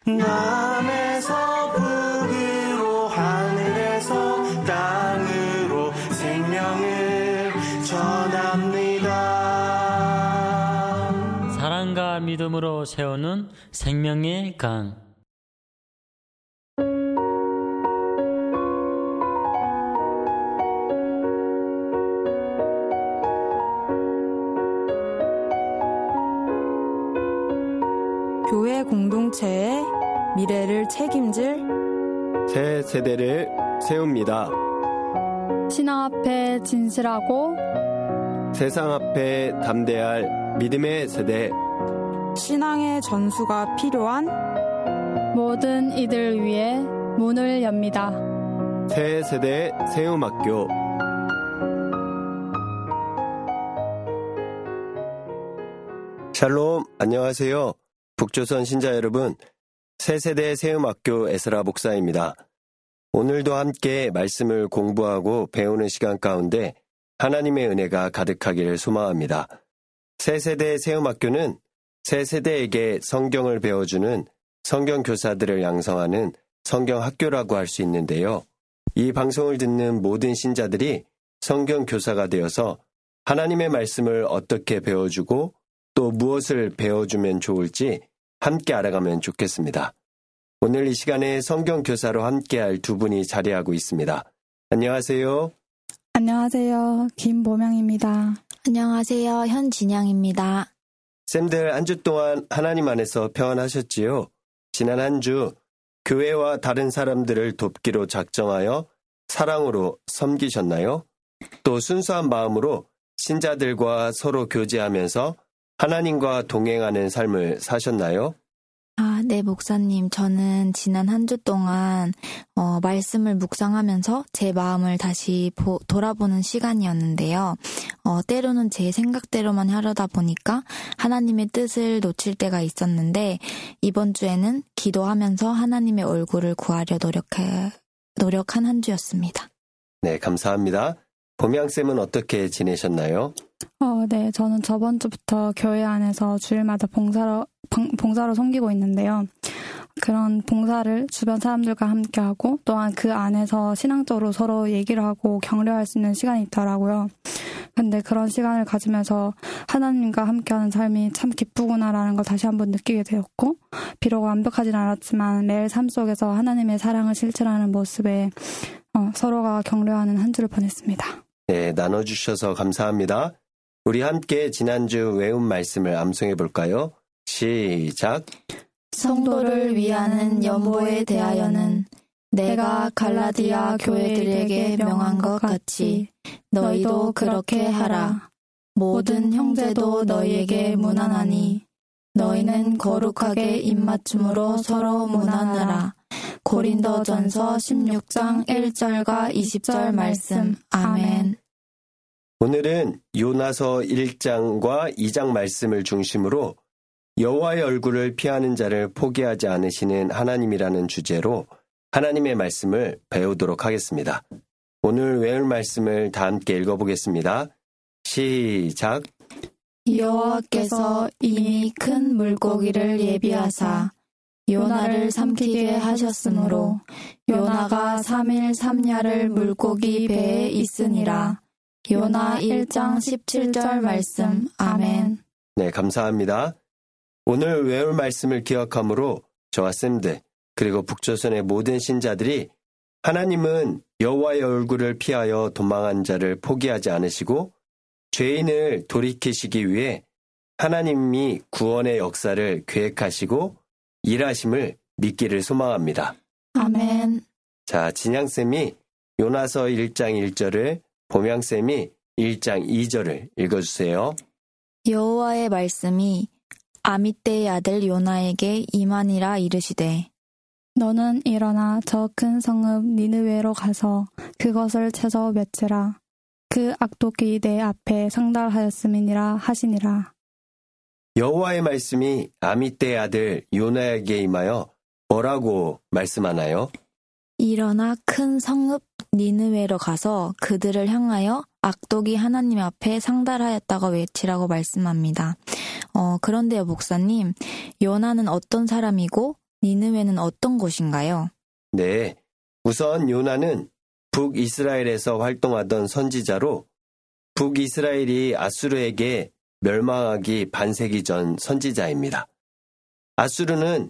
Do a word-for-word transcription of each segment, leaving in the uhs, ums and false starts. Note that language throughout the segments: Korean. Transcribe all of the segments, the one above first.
남에서 북으로 하늘에서 땅으로 생명을 전합니다. 사랑과 믿음으로 세우는 생명의 강. 교회 공동체의 미래를 책임질 새 세대를 세웁니다. 신앙 앞에 진실하고 세상 앞에 담대할 믿음의 세대. 신앙의 전수가 필요한 모든 이들 위해 문을 엽니다. 새 세대 세움학교. 샬롬, 안녕하세요. 북조선 신자 여러분, 새세대 세움학교 에스라 목사입니다. 오늘도 함께 말씀을 공부하고 배우는 시간 가운데 하나님의 은혜가 가득하기를 소망합니다. 새세대 세움학교는 새세대에게 성경을 배워주는 성경교사들을 양성하는 성경학교라고 할 수 있는데요. 이 방송을 듣는 모든 신자들이 성경교사가 되어서 하나님의 말씀을 어떻게 배워주고 또 무엇을 배워주면 좋을지 함께 알아가면 좋겠습니다. 오늘 이 시간에 성경교사로 함께할 두 분이 자리하고 있습니다. 안녕하세요. 안녕하세요. 김보명입니다. 안녕하세요. 현진영입니다. 쌤들 한 주 동안 하나님 안에서 평안하셨지요? 지난 한 주 교회와 다른 사람들을 돕기로 작정하여 사랑으로 섬기셨나요? 또 순수한 마음으로 신자들과 서로 교제하면서 하나님과 동행하는 삶을 사셨나요? 아, 네, 목사님. 저는 지난 한 주 동안 어, 말씀을 묵상하면서 제 마음을 다시 보, 돌아보는 시간이었는데요. 어, 때로는 제 생각대로만 하려다 보니까 하나님의 뜻을 놓칠 때가 있었는데 이번 주에는 기도하면서 하나님의 얼굴을 구하려 노력해, 노력한 한 주였습니다. 네, 감사합니다. 봄양쌤은 어떻게 지내셨나요? 어, 네, 저는 저번 주부터 교회 안에서 주일마다 봉사로, 봉사로 섬기고 있는데요. 그런 봉사를 주변 사람들과 함께 하고 또한 그 안에서 신앙적으로 서로 얘기를 하고 격려할 수 있는 시간이 있더라고요. 근데 그런 시간을 가지면서 하나님과 함께하는 삶이 참 기쁘구나라는 걸 다시 한번 느끼게 되었고, 비록 완벽하진 않았지만 매일 삶 속에서 하나님의 사랑을 실천하는 모습에 어, 서로가 격려하는 한 주를 보냈습니다. 네, 나눠주셔서 감사합니다. 우리 함께 지난주 외운 말씀을 암송해 볼까요? 시작. 성도를 위하는 연보에 대하여는 내가 갈라디아 교회들에게 명한 것 같이 너희도 그렇게 하라. 모든 형제도 너희에게 문안하니 너희는 거룩하게 입맞춤으로 서로 문안하라. 고린도전서 십육 장 일 절과 이십 절 말씀. 아멘. 오늘은 요나서 일 장과 이 장 말씀을 중심으로 여호와의 얼굴을 피하는 자를 포기하지 않으시는 하나님이라는 주제로 하나님의 말씀을 배우도록 하겠습니다. 오늘 외울 말씀을 다 함께 읽어보겠습니다. 시작. 여호와께서 이미 큰 물고기를 예비하사 요나를 삼키게 하셨으므로 요나가 삼 일 삼 야를 물고기 배에 있으니라. 요나 일 장 십칠 절 말씀. 아멘. 네, 감사합니다. 오늘 외울 말씀을 기억함으로 저와 쌤들 그리고 북조선의 모든 신자들이 하나님은 여호와의 얼굴을 피하여 도망한 자를 포기하지 않으시고 죄인을 돌이키시기 위해 하나님이 구원의 역사를 계획하시고 일하심을 믿기를 소망합니다. 아멘. 자, 진양쌤이 요나서 일 장 일 절을, 봄양쌤이 일 장 이 절을 읽어주세요. 여호와의 말씀이 아미떼의 아들 요나에게 임하니라 이르시되 너는 일어나 저 큰 성읍 니느웨로 가서 그것을 채서 맺으라. 그 악독이 내 앞에 상달하였음이니라 하시니라. 여호와의 말씀이 아미떼의 아들 요나에게 임하여 뭐라고 말씀하나요? 일어나 큰 성읍 니느웨로 가서 그들을 향하여 악독이 하나님 앞에 상달하였다고 외치라고 말씀합니다. 어, 그런데요, 목사님, 요나는 어떤 사람이고 니느웨는 어떤 곳인가요? 네, 우선 요나는 북이스라엘에서 활동하던 선지자로 북이스라엘이 아수르에게 멸망하기 반세기 전 선지자입니다. 아수르는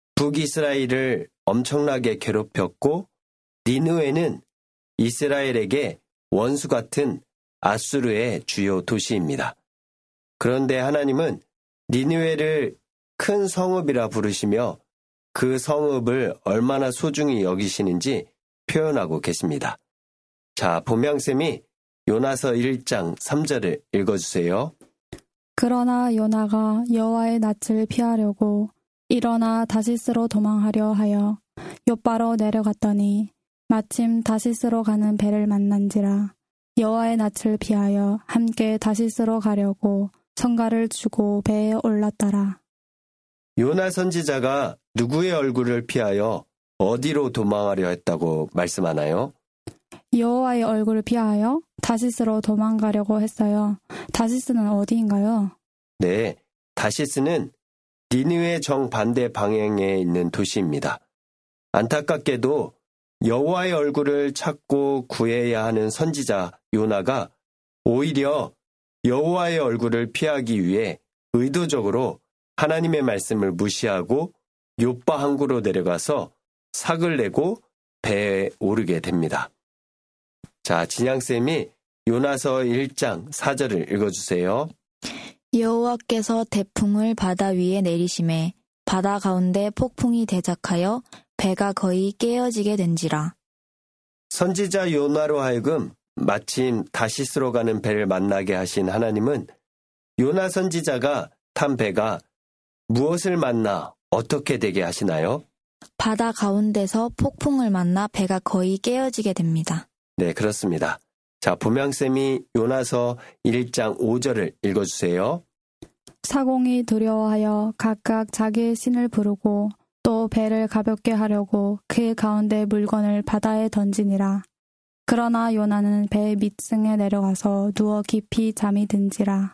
북이스라엘을 엄청나게 괴롭혔고 니느웨는 이스라엘에게 원수 같은 아수르의 주요 도시입니다. 그런데 하나님은 니느웨를 큰 성읍이라 부르시며 그 성읍을 얼마나 소중히 여기시는지 표현하고 계십니다. 자, 보명쌤이 요나서 일 장 삼 절을 읽어주세요. 그러나 요나가 여호와의 낯을 피하려고 일어나 다시스로 도망하려 하여 욥바로 내려갔더니 마침 다시스로 가는 배를 만난지라. 여호와의 낯을 피하여 함께 다시스로 가려고 성가를 주고 배에 올랐더라. 요나 선지자가 누구의 얼굴을 피하여 어디로 도망하려 했다고 말씀하나요? 여호와의 얼굴을 피하여 다시스로 도망가려고 했어요. 다시스는 어디인가요? 네, 다시스는 니느웨 정반대 방향에 있는 도시입니다. 안타깝게도 여호와의 얼굴을 찾고 구해야 하는 선지자 요나가 오히려 여호와의 얼굴을 피하기 위해 의도적으로 하나님의 말씀을 무시하고 욥바 항구로 내려가서 삭을 내고 배에 오르게 됩니다. 자, 진양쌤이 요나서 일 장 사 절을 읽어주세요. 여호와께서 태풍을 바다 위에 내리심에 바다 가운데 폭풍이 대작하여 배가 거의 깨어지게 된지라. 선지자 요나로 하여금 마침 다시스로 가는 배를 만나게 하신 하나님은 요나 선지자가 탄 배가 무엇을 만나 어떻게 되게 하시나요? 바다 가운데서 폭풍을 만나 배가 거의 깨어지게 됩니다. 네, 그렇습니다. 자, 보명쌤이 요나서 일 장 오 절을 읽어주세요. 사공이 두려워하여 각각 자기의 신을 부르고 또 배를 가볍게 하려고 그 가운데 물건을 바다에 던지니라. 그러나 요나는 배 밑층에 내려가서 누워 깊이 잠이 든지라.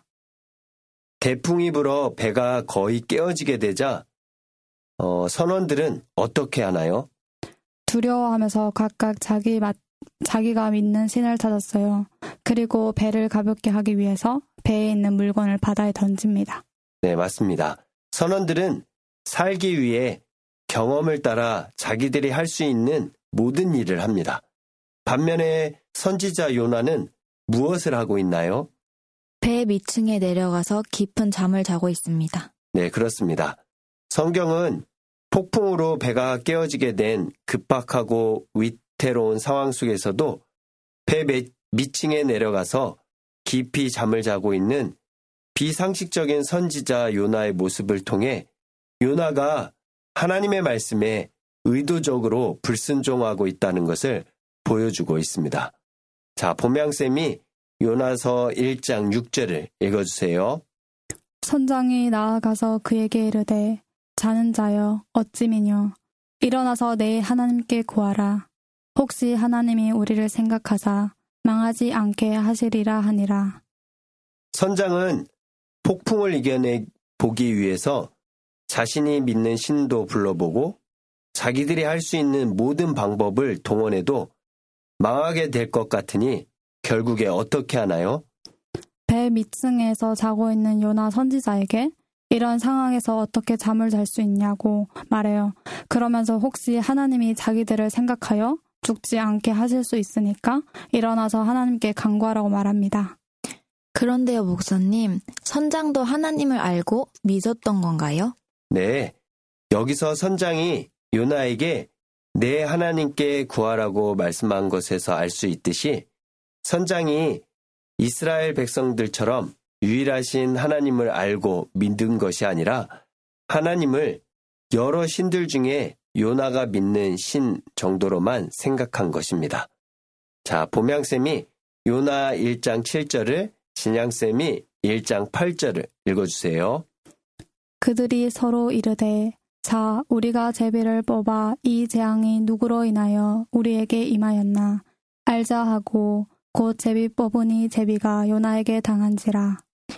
태풍이 불어 배가 거의 깨어지게 되자 어, 선원들은 어떻게 하나요? 두려워하면서 각각 자기 맛, 자기가 믿는 신을 찾았어요. 그리고 배를 가볍게 하기 위해서 배에 있는 물건을 바다에 던집니다. 네, 맞습니다. 선원들은 살기 위해 경험을 따라 자기들이 할 수 있는 모든 일을 합니다. 반면에 선지자 요나는 무엇을 하고 있나요? 배 밑층에 내려가서 깊은 잠을 자고 있습니다. 네, 그렇습니다. 성경은 폭풍으로 배가 깨어지게 된 급박하고 위태로운 상황 속에서도 배 밑층에 내려가서 깊이 잠을 자고 있는 비상식적인 선지자 요나의 모습을 통해 요나가 하나님의 말씀에 의도적으로 불순종하고 있다는 것을 보여주고 있습니다. 자, 봄양쌤이 요나서 일 장 육 절을 읽어주세요. 선장이 나아가서 그에게 이르되 자는 자여 어찌미뇨 일어나서 내 하나님께 구하라. 혹시 하나님이 우리를 생각하사 망하지 않게 하시리라 하니라. 선장은 폭풍을 이겨내 보기 위해서 자신이 믿는 신도 불러보고 자기들이 할 수 있는 모든 방법을 동원해도 망하게 될 것 같으니 결국에 어떻게 하나요? 배 밑층에서 자고 있는 요나 선지자에게 이런 상황에서 어떻게 잠을 잘 수 있냐고 말해요. 그러면서 혹시 하나님이 자기들을 생각하여 죽지 않게 하실 수 있으니까 일어나서 하나님께 간구하라고 말합니다. 그런데요, 목사님, 선장도 하나님을 알고 믿었던 건가요? 네, 여기서 선장이 요나에게 내 하나님께 구하라고 말씀한 것에서 알 수 있듯이 선장이 이스라엘 백성들처럼 유일하신 하나님을 알고 믿은 것이 아니라 하나님을 여러 신들 중에 요나가 믿는 신 정도로만 생각한 것입니다. 자, 봄양쌤이 요나 일 장 칠 절을, 진양쌤이 일 장 팔 절을 읽어주세요. 그들이 서로 이르되 자 우리가 제비를 뽑아 이 재앙이 누구로 인하여 우리에게 임하였나 알자 하고 곧 제비 뽑으니 제비가 요나에게 당한지라.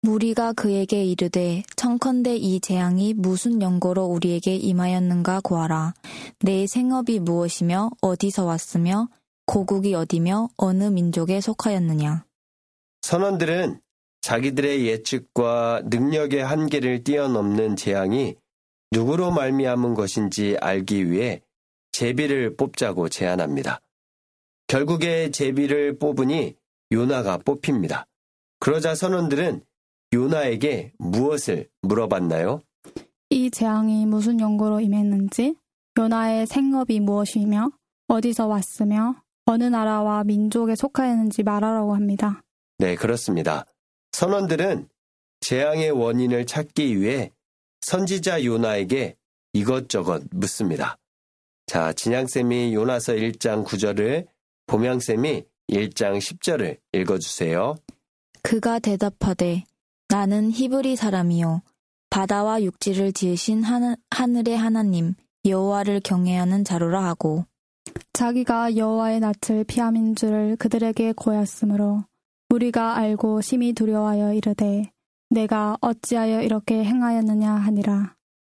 무리가 그에게 이르되 청컨대 이 재앙이 무슨 연고로 우리에게 임하였는가 고하라. 내 생업이 무엇이며 어디서 왔으며 고국이 어디며 어느 민족에 속하였느냐. 선원들은 자기들의 예측과 능력의 한계를 뛰어넘는 재앙이 누구로 말미암은 것인지 알기 위해 제비를 뽑자고 제안합니다. 결국에 제비를 뽑으니 요나가 뽑힙니다. 그러자 선원들은 요나에게 무엇을 물어봤나요? 이 재앙이 무슨 연고로 임했는지, 요나의 생업이 무엇이며 어디서 왔으며 어느 나라와 민족에 속하였는지 말하라고 합니다. 네, 그렇습니다. 선원들은 재앙의 원인을 찾기 위해 선지자 요나에게 이것저것 묻습니다. 자, 진양쌤이 요나서 일 장 구 절을, 봄양쌤이 일 장 십 절을 읽어주세요. 그가 대답하되 나는 히브리 사람이요 바다와 육지를 지으신 하늘, 하늘의 하나님 여호와를 경외하는 자로라 하고 자기가 여호와의 낯을 피함인 줄을 그들에게 고였으므로 우리가 알고 심히 두려워하여 이르되 내가 어찌하여 이렇게 행하였느냐 하니라.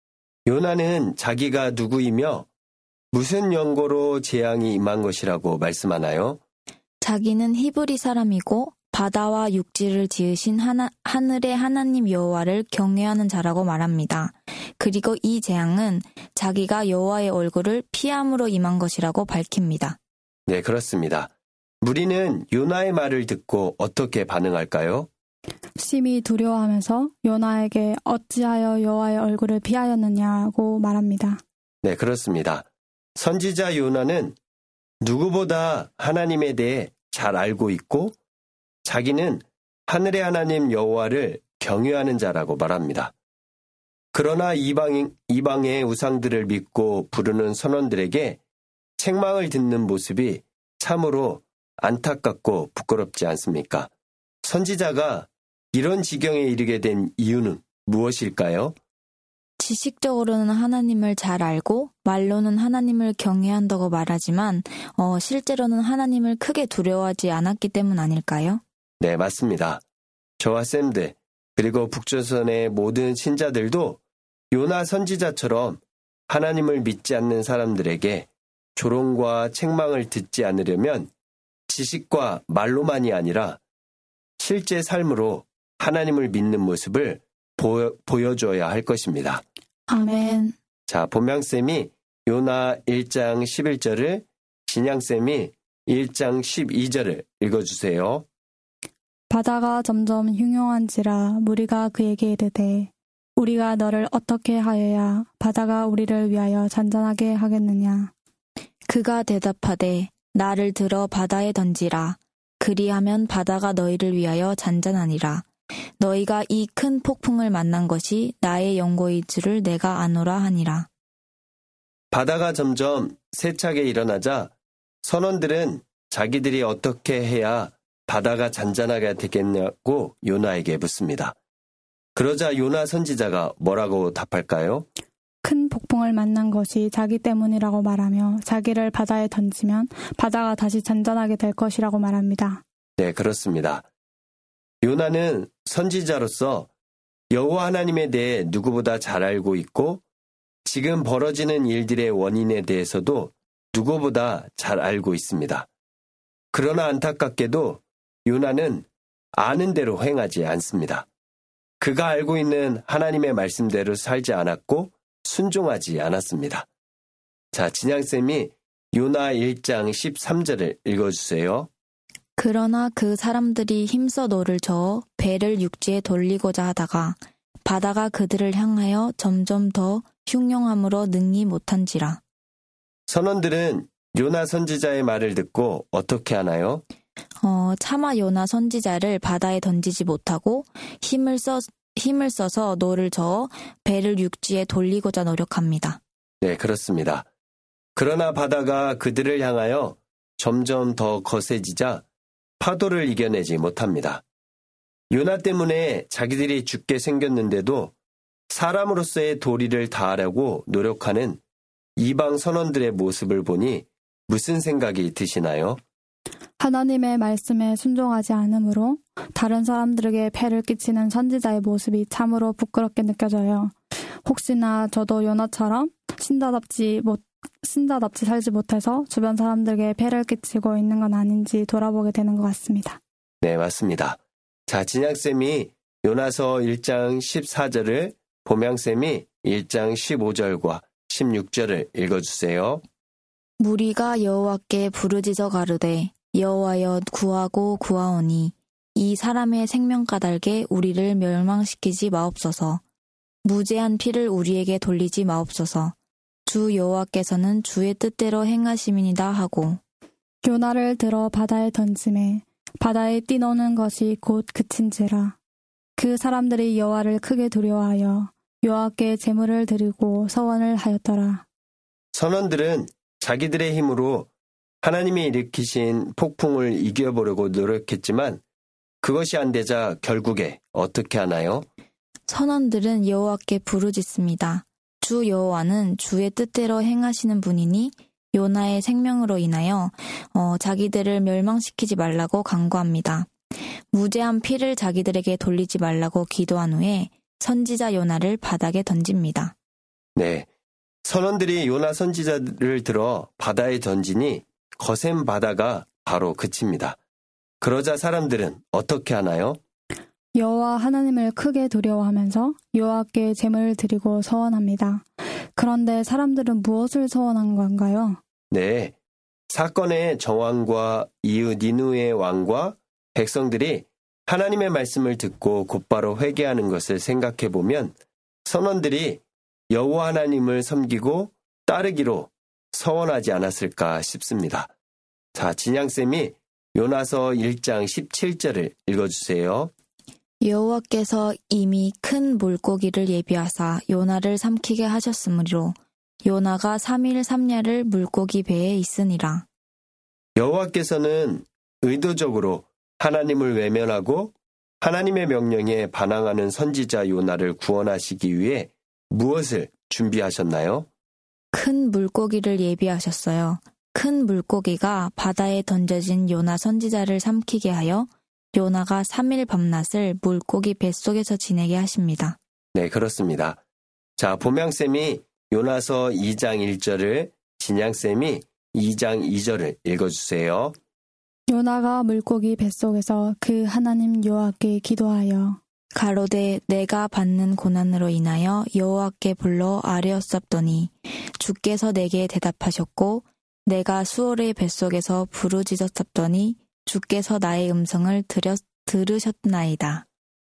요나는 자기가 누구이며 무슨 연고로 재앙이 임한 것이라고 말씀하나요? 자기는 히브리 사람이고 바다와 육지를 지으신 하나, 하늘의 하나님 여호와를 경외하는 자라고 말합니다. 그리고 이 재앙은 자기가 여호와의 얼굴을 피함으로 임한 것이라고 밝힙니다. 네, 그렇습니다. 무리는 요나의 말을 듣고 어떻게 반응할까요? 심히 두려워하면서 요나에게 어찌하여 여호와의 얼굴을 피하였느냐고 말합니다. 네, 그렇습니다. 선지자 요나는 누구보다 하나님에 대해 잘 알고 있고 자기는 하늘의 하나님 여호와를 경외하는 자라고 말합니다. 그러나 이방, 이방의 우상들을 믿고 부르는 선원들에게 책망을 듣는 모습이 참으로 안타깝고 부끄럽지 않습니까? 선지자가 이런 지경에 이르게 된 이유는 무엇일까요? 지식적으로는 하나님을 잘 알고 말로는 하나님을 경외한다고 말하지만 어, 실제로는 하나님을 크게 두려워하지 않았기 때문 아닐까요? 네, 맞습니다. 저와 쌤들 그리고 북조선의 모든 신자들도 요나 선지자처럼 하나님을 믿지 않는 사람들에게 조롱과 책망을 듣지 않으려면 지식과 말로만이 아니라 실제 삶으로 하나님을 믿는 모습을 보여, 보여줘야 할 것입니다. 아멘. 자, 본명쌤이 요나 일 장 십일 절을, 진양쌤이 일 장 십이 절을 읽어주세요. 바다가 점점 흉흉한지라 무리가 그에게 이르되 우리가 너를 어떻게 하여야 바다가 우리를 위하여 잔잔하게 하겠느냐. 그가 대답하되 나를 들어 바다에 던지라. 그리하면 바다가 너희를 위하여 잔잔하니라. 너희가 이 큰 폭풍을 만난 것이 나의 연고인 줄을 내가 아노라 하니라. 바다가 점점 세차게 일어나자 선원들은 자기들이 어떻게 해야 바다가 잔잔하게 되겠냐고 요나에게 묻습니다. 그러자 요나 선지자가 뭐라고 답할까요? 큰 폭풍을 만난 것이 자기 때문이라고 말하며 자기를 바다에 던지면 바다가 다시 잔잔하게 될 것이라고 말합니다. 네, 그렇습니다. 요나는 선지자로서 여호와 하나님에 대해 누구보다 잘 알고 있고 지금 벌어지는 일들의 원인에 대해서도 누구보다 잘 알고 있습니다. 그러나 안타깝게도 요나는 아는 대로 행하지 않습니다. 그가 알고 있는 하나님의 말씀대로 살지 않았고 순종하지 않았습니다. 자, 진양쌤이 요나 일 장 십삼 절을 읽어주세요. 그러나 그 사람들이 힘써 노를 저어 배를 육지에 돌리고자 하다가 바다가 그들을 향하여 점점 더 흉흉함으로 능히 못한지라. 선원들은 요나 선지자의 말을 듣고 어떻게 하나요? 어, 차마 요나 선지자를 바다에 던지지 못하고 힘을 써 힘을 써서 노를 저어 배를 육지에 돌리고자 노력합니다. 네, 그렇습니다. 그러나 바다가 그들을 향하여 점점 더 거세지자 파도를 이겨내지 못합니다. 요나 때문에 자기들이 죽게 생겼는데도 사람으로서의 도리를 다하려고 노력하는 이방 선원들의 모습을 보니 무슨 생각이 드시나요? 하나님의 말씀에 순종하지 않으므로 다른 사람들에게 폐를 끼치는 선지자의 모습이 참으로 부끄럽게 느껴져요. 혹시나 저도 요나처럼 신자답지 못, 신자답지 살지 못해서 주변 사람들에게 폐를 끼치고 있는 건 아닌지 돌아보게 되는 것 같습니다. 네, 맞습니다. 자, 진양쌤이 요나서 일 장 십사 절을, 봄양쌤이 일 장 십오 절과 십육 절을 읽어주세요. 무리가 여호와께 부르짖어 가르되 여호와여 구하고 구하오니 이 사람의 생명 까닭에 우리를 멸망시키지 마옵소서. 무죄한 피를 우리에게 돌리지 마옵소서. 주 여호와께서는 주의 뜻대로 행하심이니이다 하고 요나를 들어 바다에 던짐에 바다에 뛰노는 것이 곧 그친지라. 그 사람들이 여호와를 크게 두려워하여 여호와께 제물을 드리고 서원을 하였더라. 선원들은 자기들의 힘으로 하나님이 일으키신 폭풍을 이겨보려고 노력했지만 그것이 안 되자 결국에 어떻게 하나요? 선원들은 여호와께 부르짖습니다. 주 여호와는 주의 뜻대로 행하시는 분이니 요나의 생명으로 인하여 어, 자기들을 멸망시키지 말라고 간구합니다. 무죄한 피를 자기들에게 돌리지 말라고 기도한 후에 선지자 요나를 바닥에 던집니다. 네, 선원들이 요나 선지자를 들어 바다에 던지니 거센 바다가 바로 그칩니다. 그러자 사람들은 어떻게 하나요? 여호와 하나님을 크게 두려워하면서 여호와께 제물을 드리고 서원합니다. 그런데 사람들은 무엇을 서원한 건가요? 네, 사건의 정황과 이웃 니누의 왕과 백성들이 하나님의 말씀을 듣고 곧바로 회개하는 것을 생각해 보면 선원들이 여호와 하나님을 섬기고 따르기로 서원하지 않았을까 싶습니다. 자, 진양쌤이 요나서 일 장 십칠 절을 읽어주세요. 여호와께서 이미 큰 물고기를 예비하사 요나를 삼키게 하셨으므로 요나가 삼 일 삼 야를 물고기 배에 있으니라. 여호와께서는 의도적으로 하나님을 외면하고 하나님의 명령에 반항하는 선지자 요나를 구원하시기 위해 무엇을 준비하셨나요? 큰 물고기를 예비하셨어요. 큰 물고기가 바다에 던져진 요나 선지자를 삼키게 하여 요나가 삼 일 밤낮을 물고기 뱃속에서 지내게 하십니다. 네, 그렇습니다. 자, 봄양쌤이 요나서 이 장 일 절을, 진양쌤이 이 장 이 절을 읽어주세요. 요나가 물고기 뱃속에서 그 하나님 여호와께 기도하여 가로되 내가 받는 고난으로 인하여 여호와께 불러 아뢰었사옵더니 주께서 내게 대답하셨고 내가 수월의 뱃속에서 부르짖었사옵더니 주께서 나의 음성을 들여, 들으셨나이다.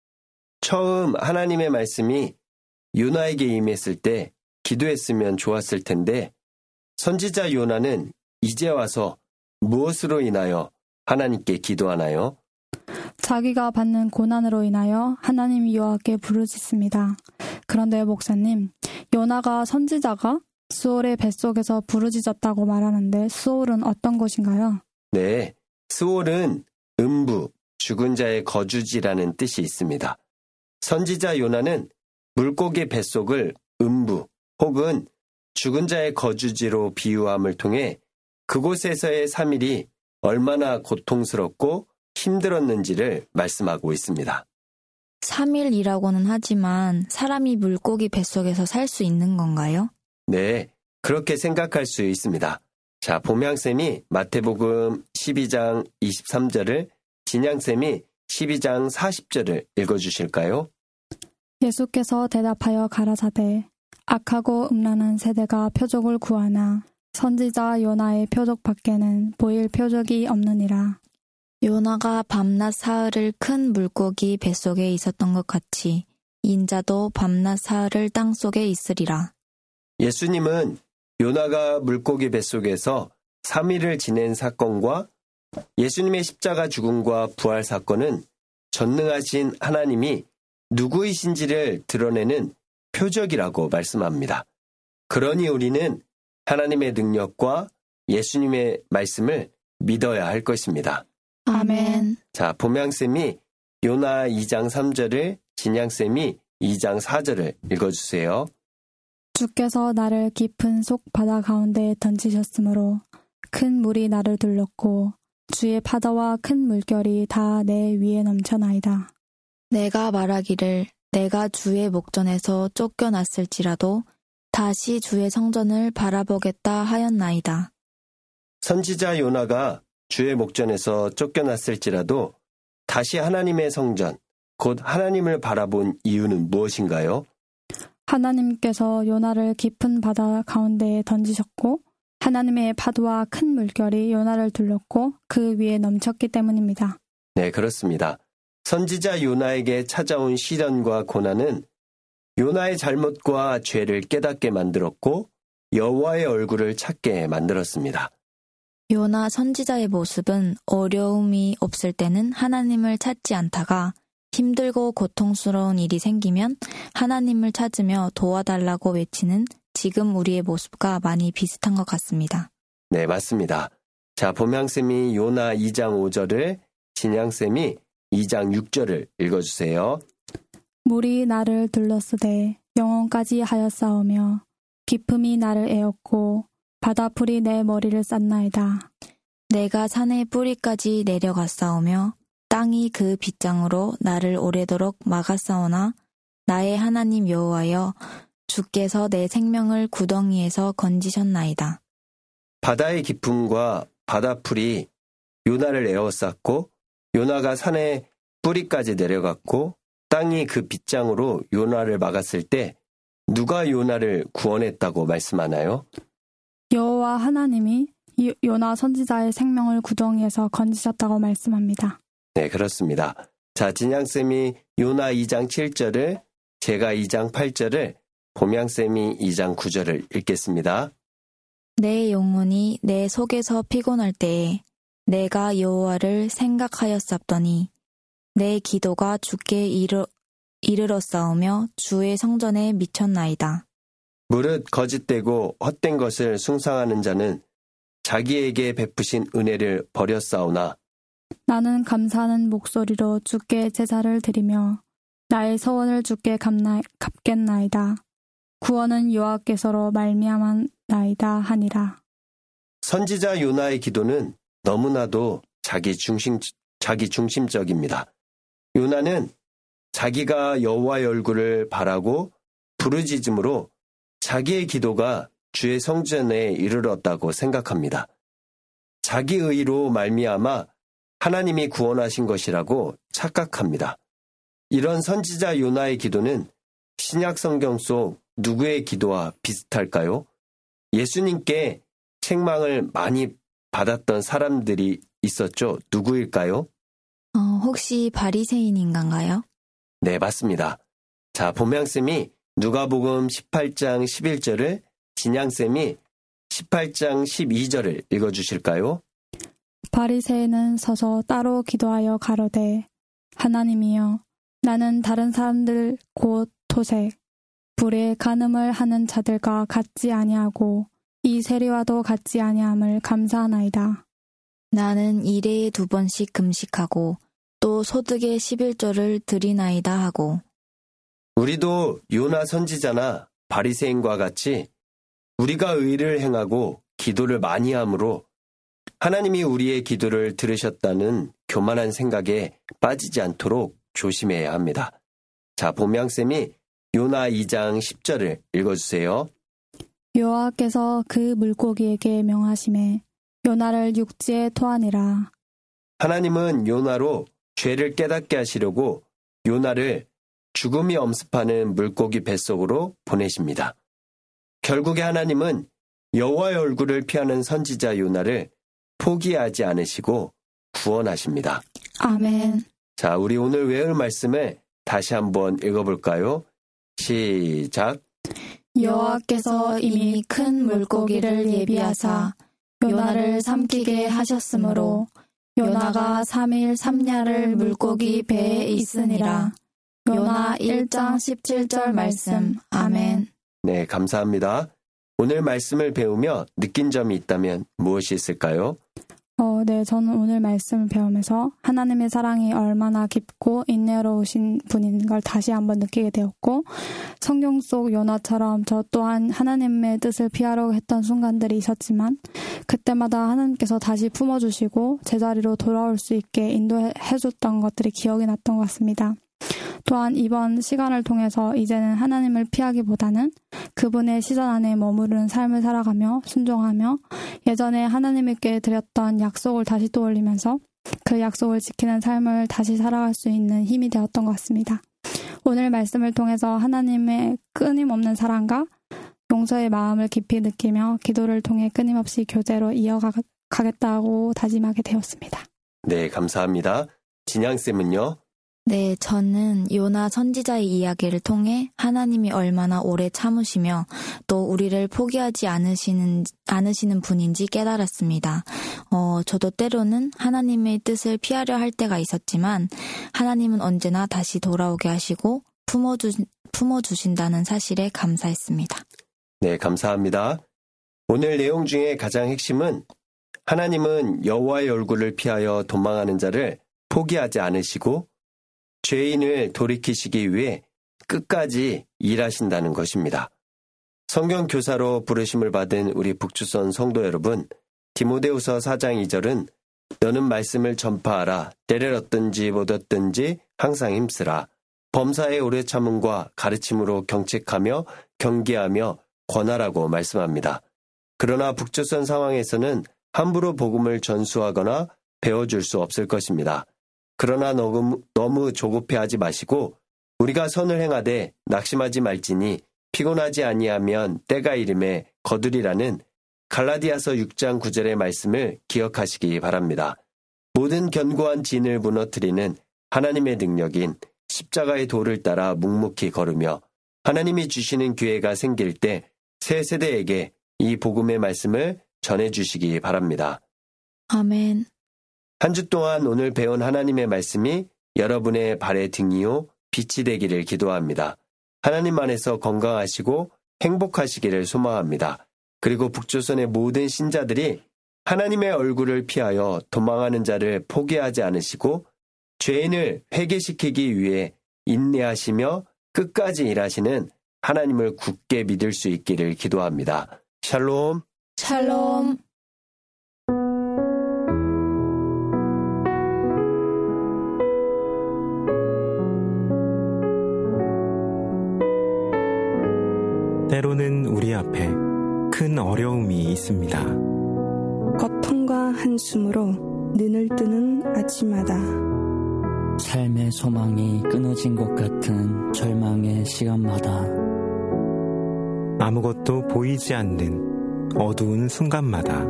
처음 하나님의 말씀이 요나에게 임했을 때 기도했으면 좋았을 텐데 선지자 요나는 이제 와서 무엇으로 인하여 하나님께 기도하나요? 자기가 받는 고난으로 인하여 하나님 여호와께 부르짖습니다. 그런데 목사님, 요나가 선지자가 수올의 뱃속에서 부르짖었다고 말하는데 수올은 어떤 곳인가요? 네, 수올은 음부, 죽은 자의 거주지라는 뜻이 있습니다. 선지자 요나는 물고기 뱃속을 음부 혹은 죽은 자의 거주지로 비유함을 통해 그곳에서의 삼 일이 얼마나 고통스럽고 힘들었는지를 말씀하고 있습니다. 삼 일이라고는 하지만 사람이 물고기 뱃속에서 살 수 있는 건가요? 네, 그렇게 생각할 수 있습니다. 자, 봄양쌤이 마태복음 십이 장 이십삼 절을, 진양쌤이 십이 장 사십 절을 읽어주실까요? 예수께서 대답하여 가라사대 악하고 음란한 세대가 표적을 구하나 선지자 요나의 표적 밖에는 보일 표적이 없느니라. 요나가 밤낮 사흘을 큰 물고기 뱃속에 있었던 것 같이 인자도 밤낮 사흘을 땅속에 있으리라. 예수님은 요나가 물고기 뱃속에서 삼 일을 지낸 사건과 예수님의 십자가 죽음과 부활 사건은 전능하신 하나님이 누구이신지를 드러내는 표적이라고 말씀합니다. 그러니 우리는 하나님의 능력과 예수님의 말씀을 믿어야 할 것입니다. 아멘. 자, 봄양쌤이 요나 이 장 삼 절을, 진양쌤이 이 장 사 절을 읽어주세요. 주께서 나를 깊은 속 바다 가운데에 던지셨으므로 큰 물이 나를 둘렀고 주의 바다와 큰 물결이 다 내 위에 넘쳐나이다. 내가 말하기를 내가 주의 목전에서 쫓겨났을지라도 다시 주의 성전을 바라보겠다 하였나이다. 선지자 요나가 주의 목전에서 쫓겨났을지라도 다시 하나님의 성전, 곧 하나님을 바라본 이유는 무엇인가요? 하나님께서 요나를 깊은 바다 가운데에 던지셨고 하나님의 파도와 큰 물결이 요나를 둘렀고 그 위에 넘쳤기 때문입니다. 네, 그렇습니다. 선지자 요나에게 찾아온 시련과 고난은 요나의 잘못과 죄를 깨닫게 만들었고 여호와의 얼굴을 찾게 만들었습니다. 요나 선지자의 모습은 어려움이 없을 때는 하나님을 찾지 않다가 힘들고 고통스러운 일이 생기면 하나님을 찾으며 도와달라고 외치는 지금 우리의 모습과 많이 비슷한 것 같습니다. 네, 맞습니다. 자, 봄양쌤이 요나 이 장 오 절을, 진양쌤이 이 장 육 절을 읽어주세요. 물이 나를 둘렀으되 영혼까지 하였사오며 깊음이 나를 에었고 바다풀이 내 머리를 쌌나이다. 내가 산의 뿌리까지 내려갔사오며 땅이 그 빗장으로 나를 오래도록 막았사오나 나의 하나님 여호와여 주께서 내 생명을 구덩이에서 건지셨나이다. 바다의 깊음과 바다풀이 요나를 에워쌌고 요나가 산의 뿌리까지 내려갔고 땅이 그 빗장으로 요나를 막았을 때 누가 요나를 구원했다고 말씀하나요? 여호와 하나님이 요나 선지자의 생명을 구덩이에서 건지셨다고 말씀합니다. 네, 그렇습니다. 자, 진양쌤이 요나 이 장 칠 절을, 제가 이 장 팔 절을, 봄양쌤이 이 장 구 절을 읽겠습니다. 내 영혼이 내 속에서 피곤할 때에 내가 여호와를 생각하였사더니 내 기도가 주께 이르, 이르렀사오며 주의 성전에 미쳤나이다. 무릇 거짓되고 헛된 것을 숭상하는 자는 자기에게 베푸신 은혜를 버렸사오나 나는 감사하는 목소리로 주께 제사를 드리며 나의 서원을 주께 갚나, 갚겠나이다. 구원은 여호와께서로 말미암았나이다 하니라. 선지자 요나의 기도는 너무나도 자기 중심, 자기 중심적입니다. 요나는 자기가 여호와의 얼굴을 바라고 부르짖음으로 자기의 기도가 주의 성전에 이르렀다고 생각합니다. 자기 의로 말미암아 하나님이 구원하신 것이라고 착각합니다. 이런 선지자 요나의 기도는 신약 성경 속 누구의 기도와 비슷할까요? 예수님께 책망을 많이 받았던 사람들이 있었죠. 누구일까요? 어, 혹시 바리새인인가요? 네, 맞습니다. 자, 봄양쌤이 누가복음 십팔 장 십일 절을, 진양쌤이 십팔 장 십이 절을 읽어주실까요? 바리새인은 서서 따로 기도하여 가로되 하나님이여 나는 다른 사람들 곧 토색 불에 간음을 하는 자들과 같지 아니하고 이 세리와도 같지 아니함을 감사하나이다. 나는 일해에 두 번씩 금식하고 또 소득의 십일조를 드리나이다 하고. 우리도 요나 선지자나 바리새인과 같이 우리가 의를 행하고 기도를 많이 함으로 하나님이 우리의 기도를 들으셨다는 교만한 생각에 빠지지 않도록 조심해야 합니다. 자, 봄양쌤이 요나 이 장 십 절을 읽어주세요. 여호와께서 그 물고기에게 명하심에 요나를 육지에 토하니라. 하나님은 요나로 죄를 깨닫게 하시려고 요나를 죽음이 엄습하는 물고기 뱃속으로 보내십니다. 결국에 하나님은 여호와의 얼굴을 피하는 선지자 요나를 포기하지 않으시고 구원하십니다. 아멘. 자, 우리 오늘 외울 말씀을 다시 한번 읽어볼까요? 시작. 여호와께서 이미 큰 물고기를 예비하사 요나를 삼키게 하셨으므로 요나가 삼일 삼야를 물고기 배에 있으니라. 요나 일 장 십칠 절 말씀. 아멘. 네, 감사합니다. 오늘 말씀을 배우며 느낀 점이 있다면 무엇이 있을까요? 어, 네, 저는 오늘 말씀을 배우면서 하나님의 사랑이 얼마나 깊고 인내로우신 분인 걸 다시 한번 느끼게 되었고, 성경 속 요나처럼 저 또한 하나님의 뜻을 피하려고 했던 순간들이 있었지만 그때마다 하나님께서 다시 품어주시고 제자리로 돌아올 수 있게 인도해줬던 것들이 기억이 났던 것 같습니다. 또한 이번 시간을 통해서 이제는 하나님을 피하기보다는 그분의 시선 안에 머무르는 삶을 살아가며 순종하며 예전에 하나님께 드렸던 약속을 다시 떠올리면서 그 약속을 지키는 삶을 다시 살아갈 수 있는 힘이 되었던 것 같습니다. 오늘 말씀을 통해서 하나님의 끊임없는 사랑과 용서의 마음을 깊이 느끼며 기도를 통해 끊임없이 교제로 이어가겠다고 다짐하게 되었습니다. 네, 감사합니다. 진양쌤은요? 네, 저는 요나 선지자의 이야기를 통해 하나님이 얼마나 오래 참으시며 또 우리를 포기하지 않으시는, 않으시는 분인지 깨달았습니다. 어, 저도 때로는 하나님의 뜻을 피하려 할 때가 있었지만 하나님은 언제나 다시 돌아오게 하시고 품어주, 품어주신다는 사실에 감사했습니다. 네, 감사합니다. 오늘 내용 중에 가장 핵심은 하나님은 여호와의 얼굴을 피하여 도망하는 자를 포기하지 않으시고 죄인을 돌이키시기 위해 끝까지 일하신다는 것입니다. 성경 교사로 부르심을 받은 우리 북주선 성도 여러분, 디모데후서 사 장 이 절은 너는 말씀을 전파하라. 때를 얻든지 못 얻든지 항상 힘쓰라. 범사의 오래 참음과 가르침으로 경책하며 경계하며 권하라고 말씀합니다. 그러나 북조선 상황에서는 함부로 복음을 전수하거나 배워줄 수 없을 것입니다. 그러나 너무, 너무 조급해하지 마시고 우리가 선을 행하되 낙심하지 말지니 피곤하지 아니하면 때가 이름에 거두리라는 갈라디아서 육 장 구 절의 말씀을 기억하시기 바랍니다. 모든 견고한 진을 무너뜨리는 하나님의 능력인 십자가의 도를 따라 묵묵히 걸으며 하나님이 주시는 기회가 생길 때 새 세대에게 이 복음의 말씀을 전해주시기 바랍니다. 아멘. 한 주 동안 오늘 배운 하나님의 말씀이 여러분의 발의 등이요 빛이 되기를 기도합니다. 하나님 안에서 건강하시고 행복하시기를 소망합니다. 그리고 북조선의 모든 신자들이 하나님의 얼굴을 피하여 도망하는 자를 포기하지 않으시고 죄인을 회개시키기 위해 인내하시며 끝까지 일하시는 하나님을 굳게 믿을 수 있기를 기도합니다. 샬롬. 샬롬. 때로는 우리 앞에 큰 어려움이 있습니다. 고통과 한숨으로 눈을 뜨는 아침마다 삶의 소망이 끊어진 것 같은 절망의 시간마다 아무것도 보이지 않는 어두운 순간마다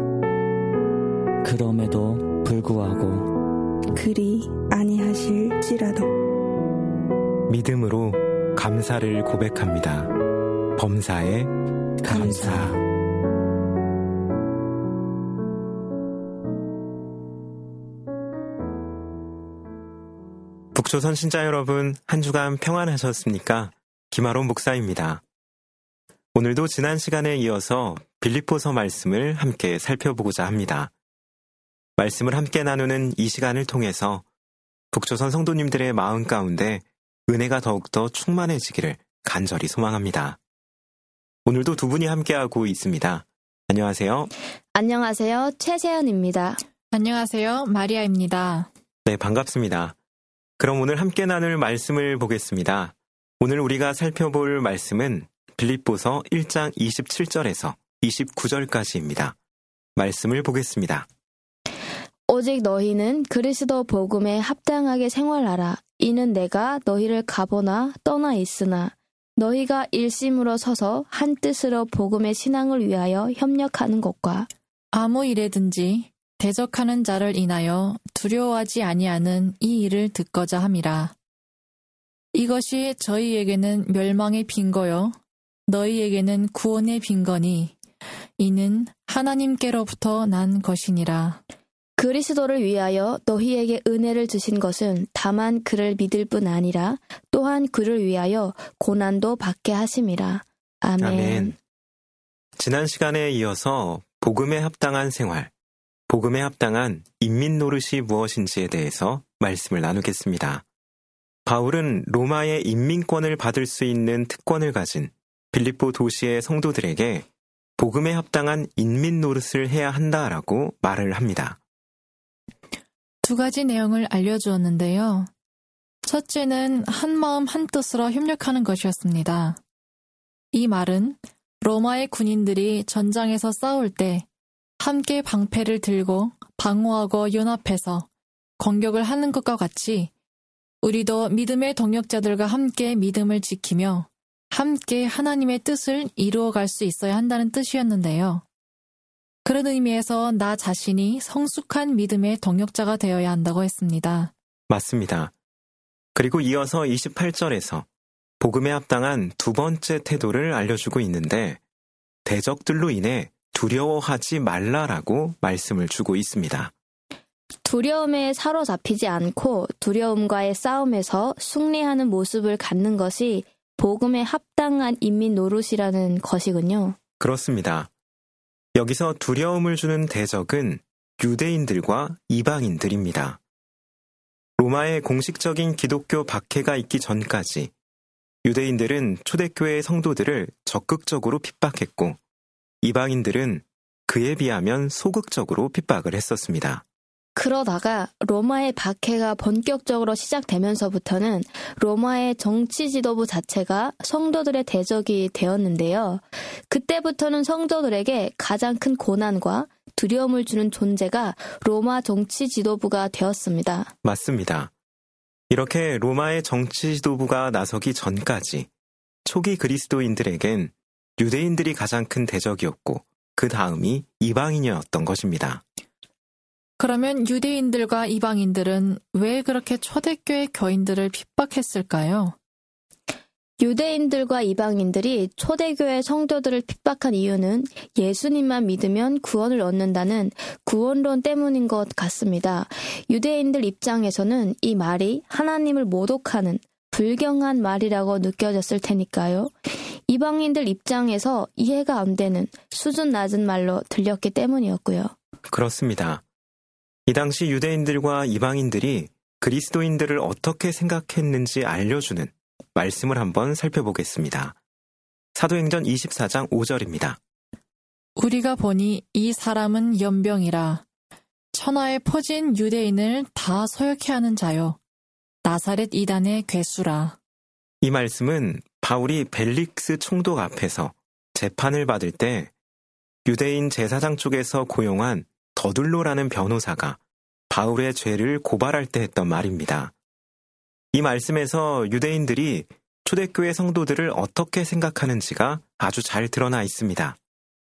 그럼에도 불구하고 그리 아니하실지라도 믿음으로 감사를 고백합니다. 범사에 감사. 북조선 신자 여러분, 한 주간 평안하셨습니까? 김아론 목사입니다. 오늘도 지난 시간에 이어서 빌립보서 말씀을 함께 살펴보고자 합니다. 말씀을 함께 나누는 이 시간을 통해서 북조선 성도님들의 마음 가운데 은혜가 더욱더 충만해지기를 간절히 소망합니다. 오늘도 두 분이 함께하고 있습니다. 안녕하세요. 안녕하세요. 최세연입니다. 안녕하세요. 마리아입니다. 네, 반갑습니다. 그럼 오늘 함께 나눌 말씀을 보겠습니다. 오늘 우리가 살펴볼 말씀은 빌립보서 일 장 이십칠 절에서 이십구 절까지입니다. 말씀을 보겠습니다. 오직 너희는 그리스도 복음에 합당하게 생활하라. 이는 내가 너희를 가보나 떠나 있으나 너희가 일심으로 서서 한 뜻으로 복음의 신앙을 위하여 협력하는 것과 아무 일에든지 대적하는 자를 인하여 두려워하지 아니하는 이 일을 듣고자 함이라. 이것이 저희에게는 멸망의 빈거요 너희에게는 구원의 빈거니 이는 하나님께로부터 난 것이니라. 그리스도를 위하여 너희에게 은혜를 주신 것은 다만 그를 믿을 뿐 아니라 또한 그를 위하여 고난도 받게 하심이라. 아멘. 아멘. 지난 시간에 이어서 복음에 합당한 생활, 복음에 합당한 인민 노릇이 무엇인지에 대해서 말씀을 나누겠습니다. 바울은 로마의 인민권을 받을 수 있는 특권을 가진 빌립보 도시의 성도들에게 복음에 합당한 인민 노릇을 해야 한다라고 말을 합니다. 두 가지 내용을 알려주었는데요. 첫째는 한마음 한뜻으로 협력하는 것이었습니다. 이 말은 로마의 군인들이 전장에서 싸울 때 함께 방패를 들고 방어하고 연합해서 공격을 하는 것과 같이 우리도 믿음의 동역자들과 함께 믿음을 지키며 함께 하나님의 뜻을 이루어갈 수 있어야 한다는 뜻이었는데요. 그런 의미에서 나 자신이 성숙한 믿음의 동역자가 되어야 한다고 했습니다. 맞습니다. 그리고 이어서 이십팔 절에서 복음에 합당한 두 번째 태도를 알려주고 있는데 대적들로 인해 두려워하지 말라라고 말씀을 주고 있습니다. 두려움에 사로잡히지 않고 두려움과의 싸움에서 승리하는 모습을 갖는 것이 복음에 합당한 인민 노릇이라는 것이군요. 그렇습니다. 여기서 두려움을 주는 대적은 유대인들과 이방인들입니다. 로마의 공식적인 기독교 박해가 있기 전까지 유대인들은 초대교회의 성도들을 적극적으로 핍박했고 이방인들은 그에 비하면 소극적으로 핍박을 했었습니다. 그러다가 로마의 박해가 본격적으로 시작되면서부터는 로마의 정치 지도부 자체가 성도들의 대적이 되었는데요. 그때부터는 성도들에게 가장 큰 고난과 두려움을 주는 존재가 로마 정치 지도부가 되었습니다. 맞습니다. 이렇게 로마의 정치 지도부가 나서기 전까지 초기 그리스도인들에겐 유대인들이 가장 큰 대적이었고 그 다음이 이방인이었던 것입니다. 그러면 유대인들과 이방인들은 왜 그렇게 초대교회 교인들을 핍박했을까요? 유대인들과 이방인들이 초대교회 성도들을 핍박한 이유는 예수님만 믿으면 구원을 얻는다는 구원론 때문인 것 같습니다. 유대인들 입장에서는 이 말이 하나님을 모독하는 불경한 말이라고 느껴졌을 테니까요. 이방인들 입장에서 이해가 안 되는 수준 낮은 말로 들렸기 때문이었고요. 그렇습니다. 이 당시 유대인들과 이방인들이 그리스도인들을 어떻게 생각했는지 알려주는 말씀을 한번 살펴보겠습니다. 사도행전 이십사 장 오 절입니다. 우리가 보니 이 사람은 연병이라 천하에 퍼진 유대인을 다 소욕해 하는 자요 나사렛 이단의 괴수라. 이 말씀은 바울이 벨릭스 총독 앞에서 재판을 받을 때 유대인 제사장 쪽에서 고용한 더둘로라는 변호사가 바울의 죄를 고발할 때 했던 말입니다. 이 말씀에서 유대인들이 초대교회 성도들을 어떻게 생각하는지가 아주 잘 드러나 있습니다.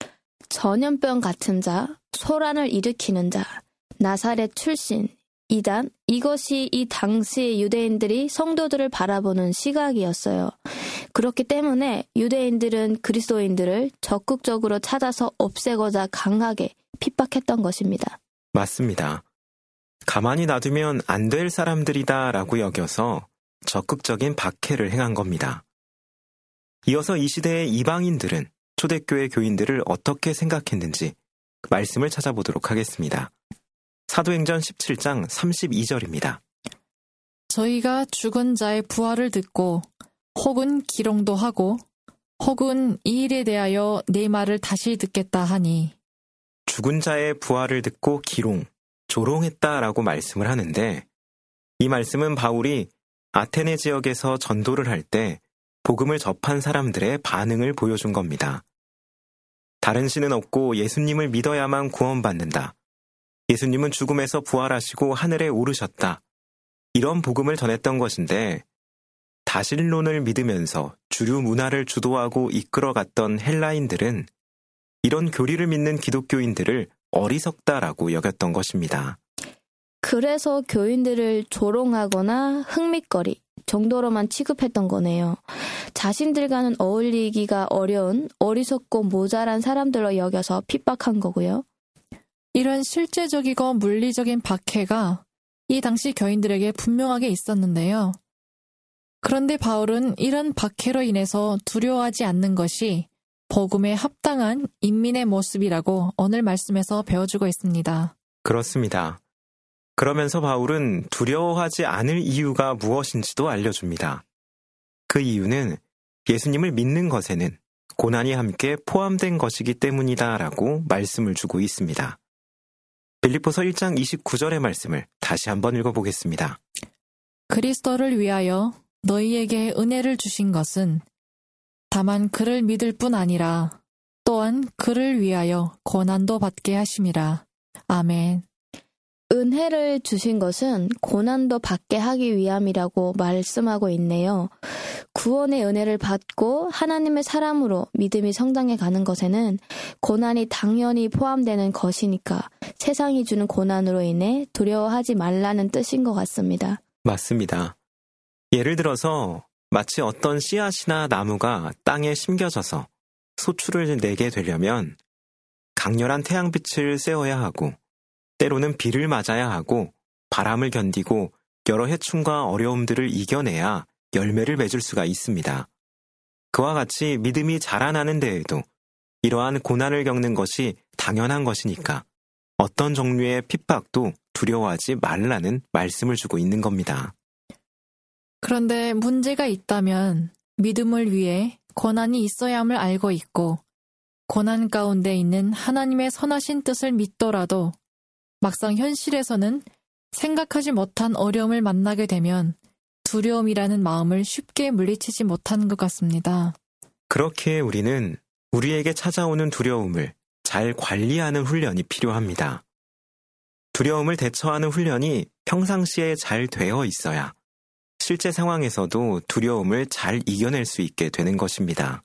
전염병 같은 자, 소란을 일으키는 자, 나사렛 출신, 이단, 이것이 이 당시 유대인들이 성도들을 바라보는 시각이었어요. 그렇기 때문에 유대인들은 그리스도인들을 적극적으로 찾아서 없애고자 강하게 핍박했던 것입니다. 맞습니다. 가만히 놔두면 안 될 사람들이다 라고 여겨서 적극적인 박해를 행한 겁니다. 이어서 이 시대의 이방인들은 초대교회 교인들을 어떻게 생각했는지 말씀을 찾아보도록 하겠습니다. 사도행전 십칠 장 삼십이 절입니다. 저희가 죽은 자의 부활을 듣고 혹은 기롱도 하고 혹은 이 일에 대하여 내 말을 다시 듣겠다 하니. 죽은 자의 부활을 듣고 기롱, 조롱했다라고 말씀을 하는데 이 말씀은 바울이 아테네 지역에서 전도를 할 때 복음을 접한 사람들의 반응을 보여준 겁니다. 다른 신은 없고 예수님을 믿어야만 구원받는다. 예수님은 죽음에서 부활하시고 하늘에 오르셨다. 이런 복음을 전했던 것인데 다신론을 믿으면서 주류 문화를 주도하고 이끌어갔던 헬라인들은 이런 교리를 믿는 기독교인들을 어리석다라고 여겼던 것입니다. 그래서 교인들을 조롱하거나 흥밋거리 정도로만 취급했던 거네요. 자신들과는 어울리기가 어려운 어리석고 모자란 사람들로 여겨서 핍박한 거고요. 이런 실제적이고 물리적인 박해가 이 당시 교인들에게 분명하게 있었는데요. 그런데 바울은 이런 박해로 인해서 두려워하지 않는 것이 복음에 합당한 인민의 모습이라고 오늘 말씀에서 배워주고 있습니다. 그렇습니다. 그러면서 바울은 두려워하지 않을 이유가 무엇인지도 알려줍니다. 그 이유는 예수님을 믿는 것에는 고난이 함께 포함된 것이기 때문이다라고 말씀을 주고 있습니다. 빌립보서 일 장 이십구 절의 말씀을 다시 한번 읽어보겠습니다. 그리스도를 위하여 너희에게 은혜를 주신 것은 다만 그를 믿을 뿐 아니라 또한 그를 위하여 고난도 받게 하심이라. 아멘. 은혜를 주신 것은 고난도 받게 하기 위함이라고 말씀하고 있네요. 구원의 은혜를 받고 하나님의 사람으로 믿음이 성장해 가는 것에는 고난이 당연히 포함되는 것이니까 세상이 주는 고난으로 인해 두려워하지 말라는 뜻인 것 같습니다. 맞습니다. 예를 들어서 마치 어떤 씨앗이나 나무가 땅에 심겨져서 소출을 내게 되려면 강렬한 태양빛을 쐬어야 하고 때로는 비를 맞아야 하고 바람을 견디고 여러 해충과 어려움들을 이겨내야 열매를 맺을 수가 있습니다. 그와 같이 믿음이 자라나는 데에도 이러한 고난을 겪는 것이 당연한 것이니까 어떤 종류의 핍박도 두려워하지 말라는 말씀을 주고 있는 겁니다. 그런데 문제가 있다면 믿음을 위해 고난이 있어야 함을 알고 있고 고난 가운데 있는 하나님의 선하신 뜻을 믿더라도 막상 현실에서는 생각하지 못한 어려움을 만나게 되면 두려움이라는 마음을 쉽게 물리치지 못하는 것 같습니다. 그렇게 우리는 우리에게 찾아오는 두려움을 잘 관리하는 훈련이 필요합니다. 두려움을 대처하는 훈련이 평상시에 잘 되어 있어야 실제 상황에서도 두려움을 잘 이겨낼 수 있게 되는 것입니다.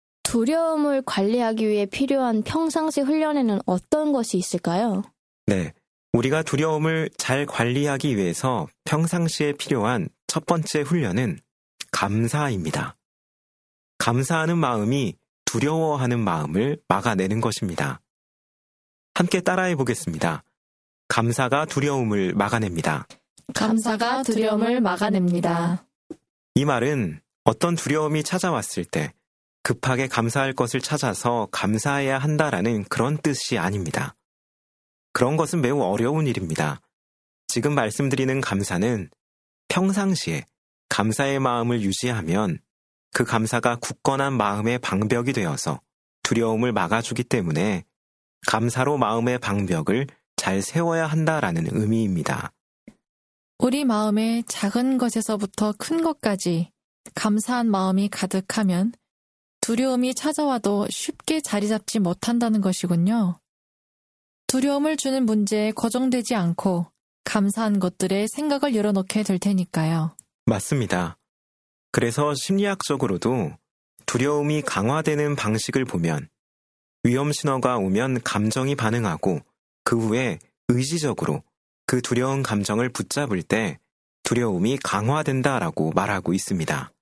두려움을 관리하기 위해 필요한 평상시 훈련에는 어떤 것이 있을까요? 네, 우리가 두려움을 잘 관리하기 위해서 평상시에 필요한 첫 번째 훈련은 감사입니다. 감사하는 마음이 두려워하는 마음을 막아내는 것입니다. 함께 따라해 보겠습니다. 감사가 두려움을 막아냅니다. 감사가 두려움을 막아냅니다. 이 말은 어떤 두려움이 찾아왔을 때 급하게 감사할 것을 찾아서 감사해야 한다라는 그런 뜻이 아닙니다. 그런 것은 매우 어려운 일입니다. 지금 말씀드리는 감사는 평상시에 감사의 마음을 유지하면 그 감사가 굳건한 마음의 방벽이 되어서 두려움을 막아주기 때문에 감사로 마음의 방벽을 잘 세워야 한다라는 의미입니다. 우리 마음의 작은 것에서부터 큰 것까지 감사한 마음이 가득하면 두려움이 찾아와도 쉽게 자리 잡지 못한다는 것이군요. 두려움을 주는 문제에 고정되지 않고 감사한 것들에 생각을 열어놓게 될 테니까요. 맞습니다. 그래서 심리학적으로도 두려움이 강화되는 방식을 보면 위험 신호가 오면 감정이 반응하고 그 후에 의지적으로 그 두려운 감정을 붙잡을 때 두려움이 강화된다라고 말하고 있습니다.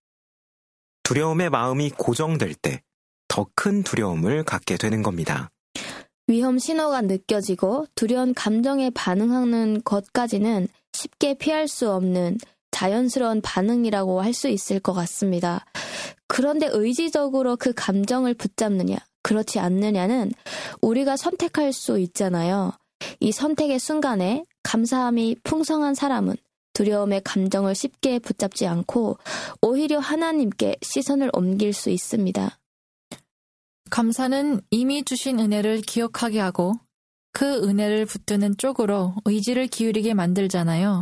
두려움의 마음이 고정될 때 더 큰 두려움을 갖게 되는 겁니다. 위험 신호가 느껴지고 두려운 감정에 반응하는 것까지는 쉽게 피할 수 없는 자연스러운 반응이라고 할 수 있을 것 같습니다. 그런데 의지적으로 그 감정을 붙잡느냐, 그렇지 않느냐는 우리가 선택할 수 있잖아요. 이 선택의 순간에 감사함이 풍성한 사람은 두려움의 감정을 쉽게 붙잡지 않고 오히려 하나님께 시선을 옮길 수 있습니다. 감사는 이미 주신 은혜를 기억하게 하고 그 은혜를 붙드는 쪽으로 의지를 기울이게 만들잖아요.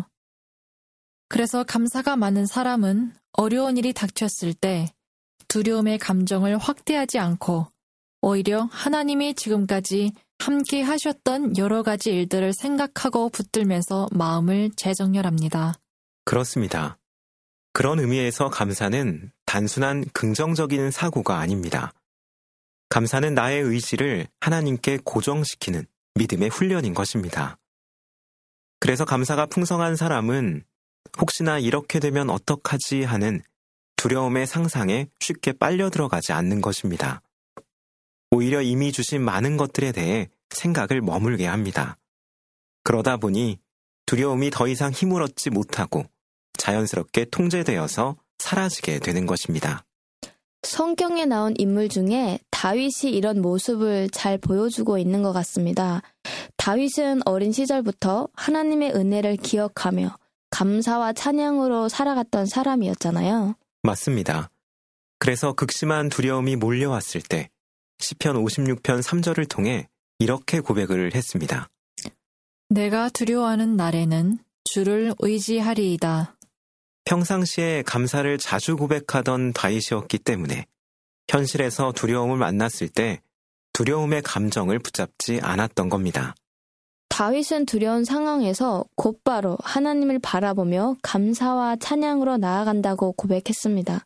그래서 감사가 많은 사람은 어려운 일이 닥쳤을 때 두려움의 감정을 확대하지 않고 오히려 하나님이 지금까지 함께 하셨던 여러 가지 일들을 생각하고 붙들면서 마음을 재정렬합니다. 그렇습니다. 그런 의미에서 감사는 단순한 긍정적인 사고가 아닙니다. 감사는 나의 의지를 하나님께 고정시키는 믿음의 훈련인 것입니다. 그래서 감사가 풍성한 사람은 혹시나 이렇게 되면 어떡하지 하는 두려움의 상상에 쉽게 빨려 들어가지 않는 것입니다. 오히려 이미 주신 많은 것들에 대해 생각을 머물게 합니다. 그러다 보니 두려움이 더 이상 힘을 얻지 못하고 자연스럽게 통제되어서 사라지게 되는 것입니다. 성경에 나온 인물 중에 다윗이 이런 모습을 잘 보여주고 있는 것 같습니다. 다윗은 어린 시절부터 하나님의 은혜를 기억하며 감사와 찬양으로 살아갔던 사람이었잖아요. 맞습니다. 그래서 극심한 두려움이 몰려왔을 때 시편 오십육 편 삼 절을 통해 이렇게 고백을 했습니다. 내가 두려워하는 날에는 주를 의지하리이다. 평상시에 감사를 자주 고백하던 다윗이었기 때문에 현실에서 두려움을 만났을 때 두려움의 감정을 붙잡지 않았던 겁니다. 다윗은 두려운 상황에서 곧바로 하나님을 바라보며 감사와 찬양으로 나아간다고 고백했습니다.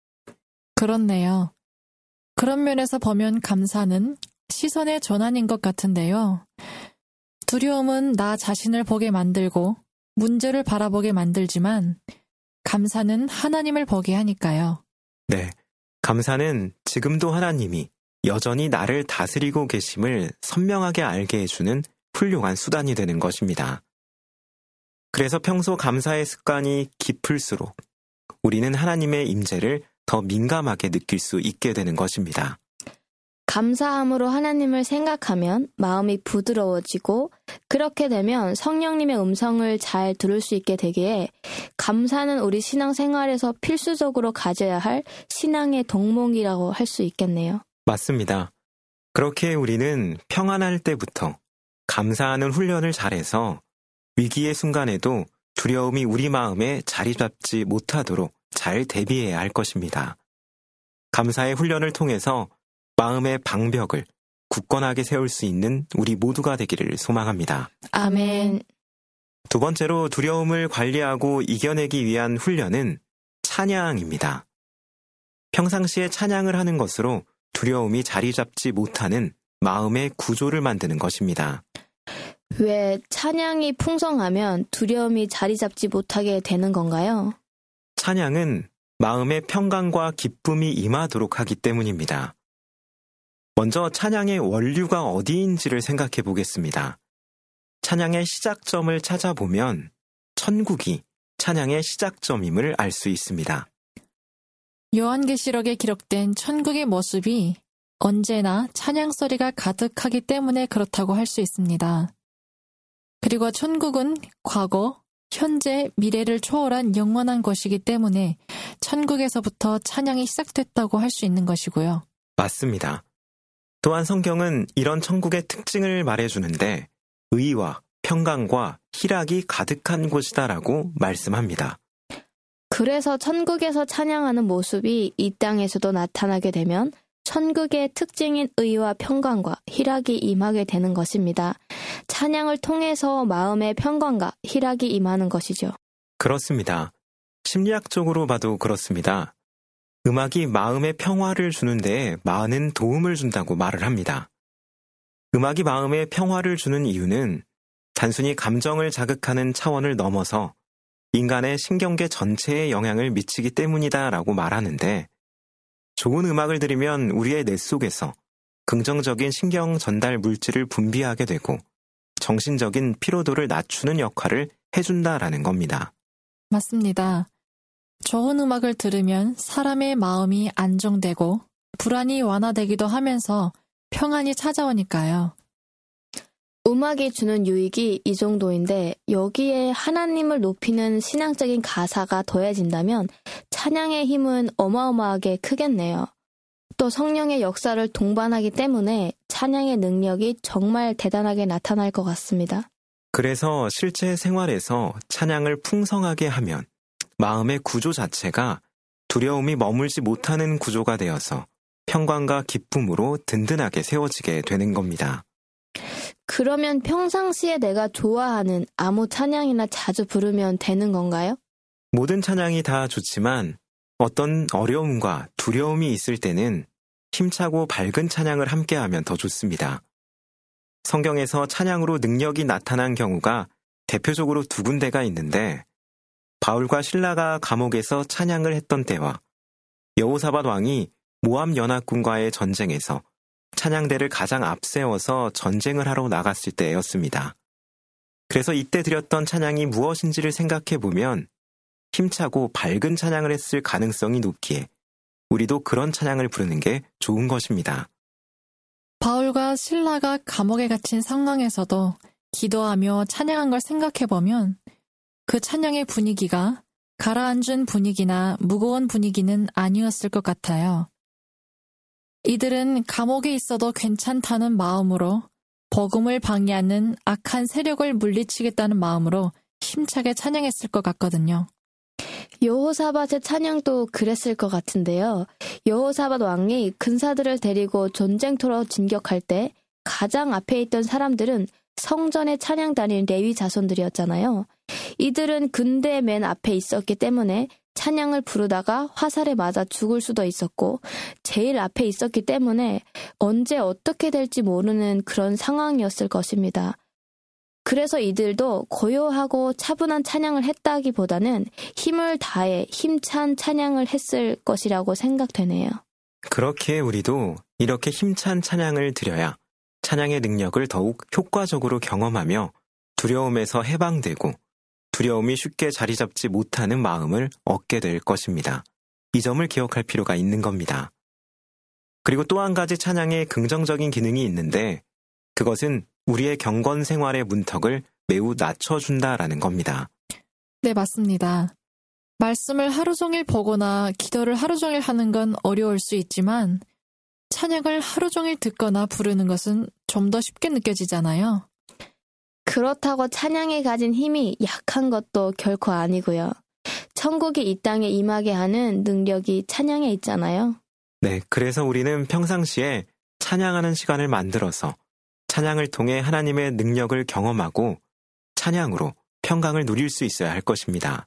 그렇네요. 그런 면에서 보면 감사는 시선의 전환인 것 같은데요. 두려움은 나 자신을 보게 만들고 문제를 바라보게 만들지만 감사는 하나님을 보게 하니까요. 네, 감사는 지금도 하나님이 여전히 나를 다스리고 계심을 선명하게 알게 해주는 훌륭한 수단이 되는 것입니다. 그래서 평소 감사의 습관이 깊을수록 우리는 하나님의 임재를 더 민감하게 느낄 수 있게 되는 것입니다. 감사함으로 하나님을 생각하면 마음이 부드러워지고 그렇게 되면 성령님의 음성을 잘 들을 수 있게 되기에 감사는 우리 신앙생활에서 필수적으로 가져야 할 신앙의 덕목이라고 할 수 있겠네요. 맞습니다. 그렇게 우리는 평안할 때부터 감사하는 훈련을 잘해서 위기의 순간에도 두려움이 우리 마음에 자리 잡지 못하도록 잘 대비해야 할 것입니다. 감사의 훈련을 통해서 마음의 방벽을 굳건하게 세울 수 있는 우리 모두가 되기를 소망합니다. 아멘. 두 번째로 두려움을 관리하고 이겨내기 위한 훈련은 찬양입니다. 평상시에 찬양을 하는 것으로 두려움이 자리 잡지 못하는 마음의 구조를 만드는 것입니다. 왜 찬양이 풍성하면 두려움이 자리 잡지 못하게 되는 건가요? 찬양은 마음의 평강과 기쁨이 임하도록 하기 때문입니다. 먼저 찬양의 원류가 어디인지를 생각해 보겠습니다. 찬양의 시작점을 찾아보면 천국이 찬양의 시작점임을 알 수 있습니다. 요한계시록에 기록된 천국의 모습이 언제나 찬양 소리가 가득하기 때문에 그렇다고 할 수 있습니다. 그리고 천국은 과거, 현재, 미래를 초월한 영원한 것이기 때문에 천국에서부터 찬양이 시작됐다고 할 수 있는 것이고요. 맞습니다. 또한 성경은 이런 천국의 특징을 말해주는데 의와 평강과 희락이 가득한 곳이다라고 말씀합니다. 그래서 천국에서 찬양하는 모습이 이 땅에서도 나타나게 되면 천국의 특징인 의와 평강과 희락이 임하게 되는 것입니다. 찬양을 통해서 마음의 평강과 희락이 임하는 것이죠. 그렇습니다. 심리학적으로 봐도 그렇습니다. 음악이 마음의 평화를 주는 데에 많은 도움을 준다고 말을 합니다. 음악이 마음의 평화를 주는 이유는 단순히 감정을 자극하는 차원을 넘어서 인간의 신경계 전체에 영향을 미치기 때문이다라고 말하는데 좋은 음악을 들으면 우리의 뇌 속에서 긍정적인 신경 전달 물질을 분비하게 되고 정신적인 피로도를 낮추는 역할을 해준다라는 겁니다. 맞습니다. 좋은 음악을 들으면 사람의 마음이 안정되고 불안이 완화되기도 하면서 평안이 찾아오니까요. 음악이 주는 유익이 이 정도인데 여기에 하나님을 높이는 신앙적인 가사가 더해진다면 찬양의 힘은 어마어마하게 크겠네요. 또 성령의 역사를 동반하기 때문에 찬양의 능력이 정말 대단하게 나타날 것 같습니다. 그래서 실제 생활에서 찬양을 풍성하게 하면 마음의 구조 자체가 두려움이 머물지 못하는 구조가 되어서 평강과 기쁨으로 든든하게 세워지게 되는 겁니다. 그러면 평상시에 내가 좋아하는 아무 찬양이나 자주 부르면 되는 건가요? 모든 찬양이 다 좋지만 어떤 어려움과 두려움이 있을 때는 힘차고 밝은 찬양을 함께하면 더 좋습니다. 성경에서 찬양으로 능력이 나타난 경우가 대표적으로 두 군데가 있는데 바울과 실라가 감옥에서 찬양을 했던 때와 여호사밧 왕이 모압 연합군과의 전쟁에서 찬양대를 가장 앞세워서 전쟁을 하러 나갔을 때였습니다. 그래서 이때 드렸던 찬양이 무엇인지를 생각해 보면 힘차고 밝은 찬양을 했을 가능성이 높기에 우리도 그런 찬양을 부르는 게 좋은 것입니다. 바울과 실라가 감옥에 갇힌 상황에서도 기도하며 찬양한 걸 생각해 보면 그 찬양의 분위기가 가라앉은 분위기나 무거운 분위기는 아니었을 것 같아요. 이들은 감옥에 있어도 괜찮다는 마음으로 복음을 방해하는 악한 세력을 물리치겠다는 마음으로 힘차게 찬양했을 것 같거든요. 여호사밧의 찬양도 그랬을 것 같은데요. 여호사밧 왕이 군사들을 데리고 전쟁터로 진격할 때 가장 앞에 있던 사람들은 성전의 찬양단인 레위 자손들이었잖아요. 이들은 군대 맨 앞에 있었기 때문에 찬양을 부르다가 화살에 맞아 죽을 수도 있었고 제일 앞에 있었기 때문에 언제 어떻게 될지 모르는 그런 상황이었을 것입니다. 그래서 이들도 고요하고 차분한 찬양을 했다기보다는 힘을 다해 힘찬 찬양을 했을 것이라고 생각되네요. 그렇게 우리도 이렇게 힘찬 찬양을 드려야 찬양의 능력을 더욱 효과적으로 경험하며 두려움에서 해방되고 두려움이 쉽게 자리 잡지 못하는 마음을 얻게 될 것입니다. 이 점을 기억할 필요가 있는 겁니다. 그리고 또 한 가지 찬양의 긍정적인 기능이 있는데 그것은 우리의 경건 생활의 문턱을 매우 낮춰준다라는 겁니다. 네, 맞습니다. 말씀을 하루 종일 보거나 기도를 하루 종일 하는 건 어려울 수 있지만 찬양을 하루 종일 듣거나 부르는 것은 좀 더 쉽게 느껴지잖아요. 그렇다고 찬양이 가진 힘이 약한 것도 결코 아니고요. 천국이 이 땅에 임하게 하는 능력이 찬양에 있잖아요. 네, 그래서 우리는 평상시에 찬양하는 시간을 만들어서 찬양을 통해 하나님의 능력을 경험하고 찬양으로 평강을 누릴 수 있어야 할 것입니다.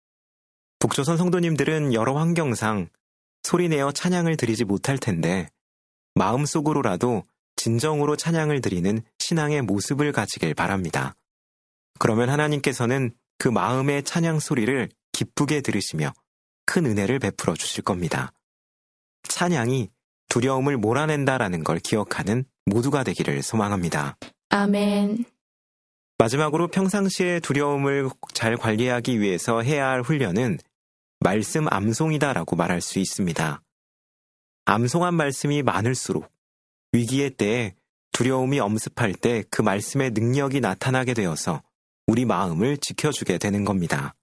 북조선 성도님들은 여러 환경상 소리내어 찬양을 드리지 못할 텐데 마음속으로라도 진정으로 찬양을 드리는 신앙의 모습을 가지길 바랍니다. 그러면 하나님께서는 그 마음의 찬양 소리를 기쁘게 들으시며 큰 은혜를 베풀어 주실 겁니다. 찬양이 두려움을 몰아낸다라는 걸 기억하는 모두가 되기를 소망합니다. 아멘. 마지막으로 평상시에 두려움을 잘 관리하기 위해서 해야 할 훈련은 말씀 암송이다라고 말할 수 있습니다. 암송한 말씀이 많을수록 위기의 때에 두려움이 엄습할 때 그 말씀의 능력이 나타나게 되어서 우리 마음을 지켜주게 되는 겁니다.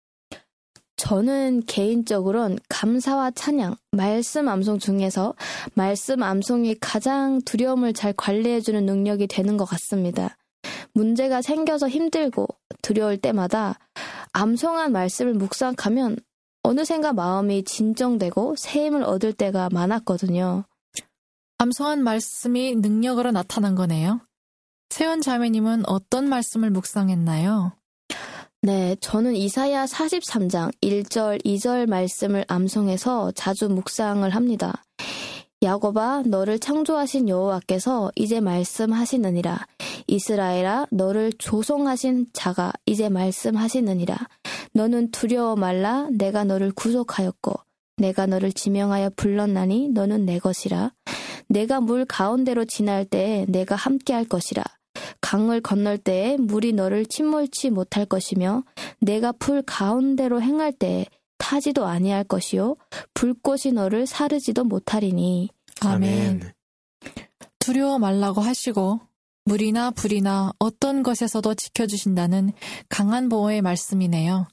저는 개인적으로는 감사와 찬양, 말씀 암송 중에서 말씀 암송이 가장 두려움을 잘 관리해주는 능력이 되는 것 같습니다. 문제가 생겨서 힘들고 두려울 때마다 암송한 말씀을 묵상하면 어느샌가 마음이 진정되고 새 힘을 얻을 때가 많았거든요. 암송한 말씀이 능력으로 나타난 거네요. 세연 자매님은 어떤 말씀을 묵상했나요? 네, 저는 이사야 사십삼 장 일 절, 이 절 말씀을 암송해서 자주 묵상을 합니다. 야곱아, 너를 창조하신 여호와께서 이제 말씀하시느니라. 이스라엘아, 너를 조성하신 자가 이제 말씀하시느니라. 너는 두려워 말라. 내가 너를 구속하였고 내가 너를 지명하여 불렀나니 너는 내 것이라. 내가 물 가운데로 지날 때에 내가 함께할 것이라. 강을 건널 때에 물이 너를 침몰치 못할 것이며 내가 풀 가운데로 행할 때에 타지도 아니할 것이요 불꽃이 너를 사르지도 못하리니. 아멘. 두려워 말라고 하시고 물이나 불이나 어떤 것에서도 지켜주신다는 강한 보호의 말씀이네요.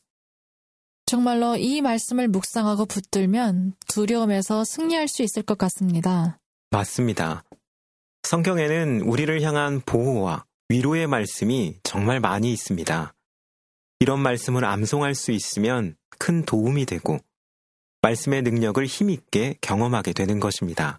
정말로 이 말씀을 묵상하고 붙들면 두려움에서 승리할 수 있을 것 같습니다. 맞습니다. 성경에는 우리를 향한 보호와 위로의 말씀이 정말 많이 있습니다. 이런 말씀을 암송할 수 있으면 큰 도움이 되고 말씀의 능력을 힘있게 경험하게 되는 것입니다.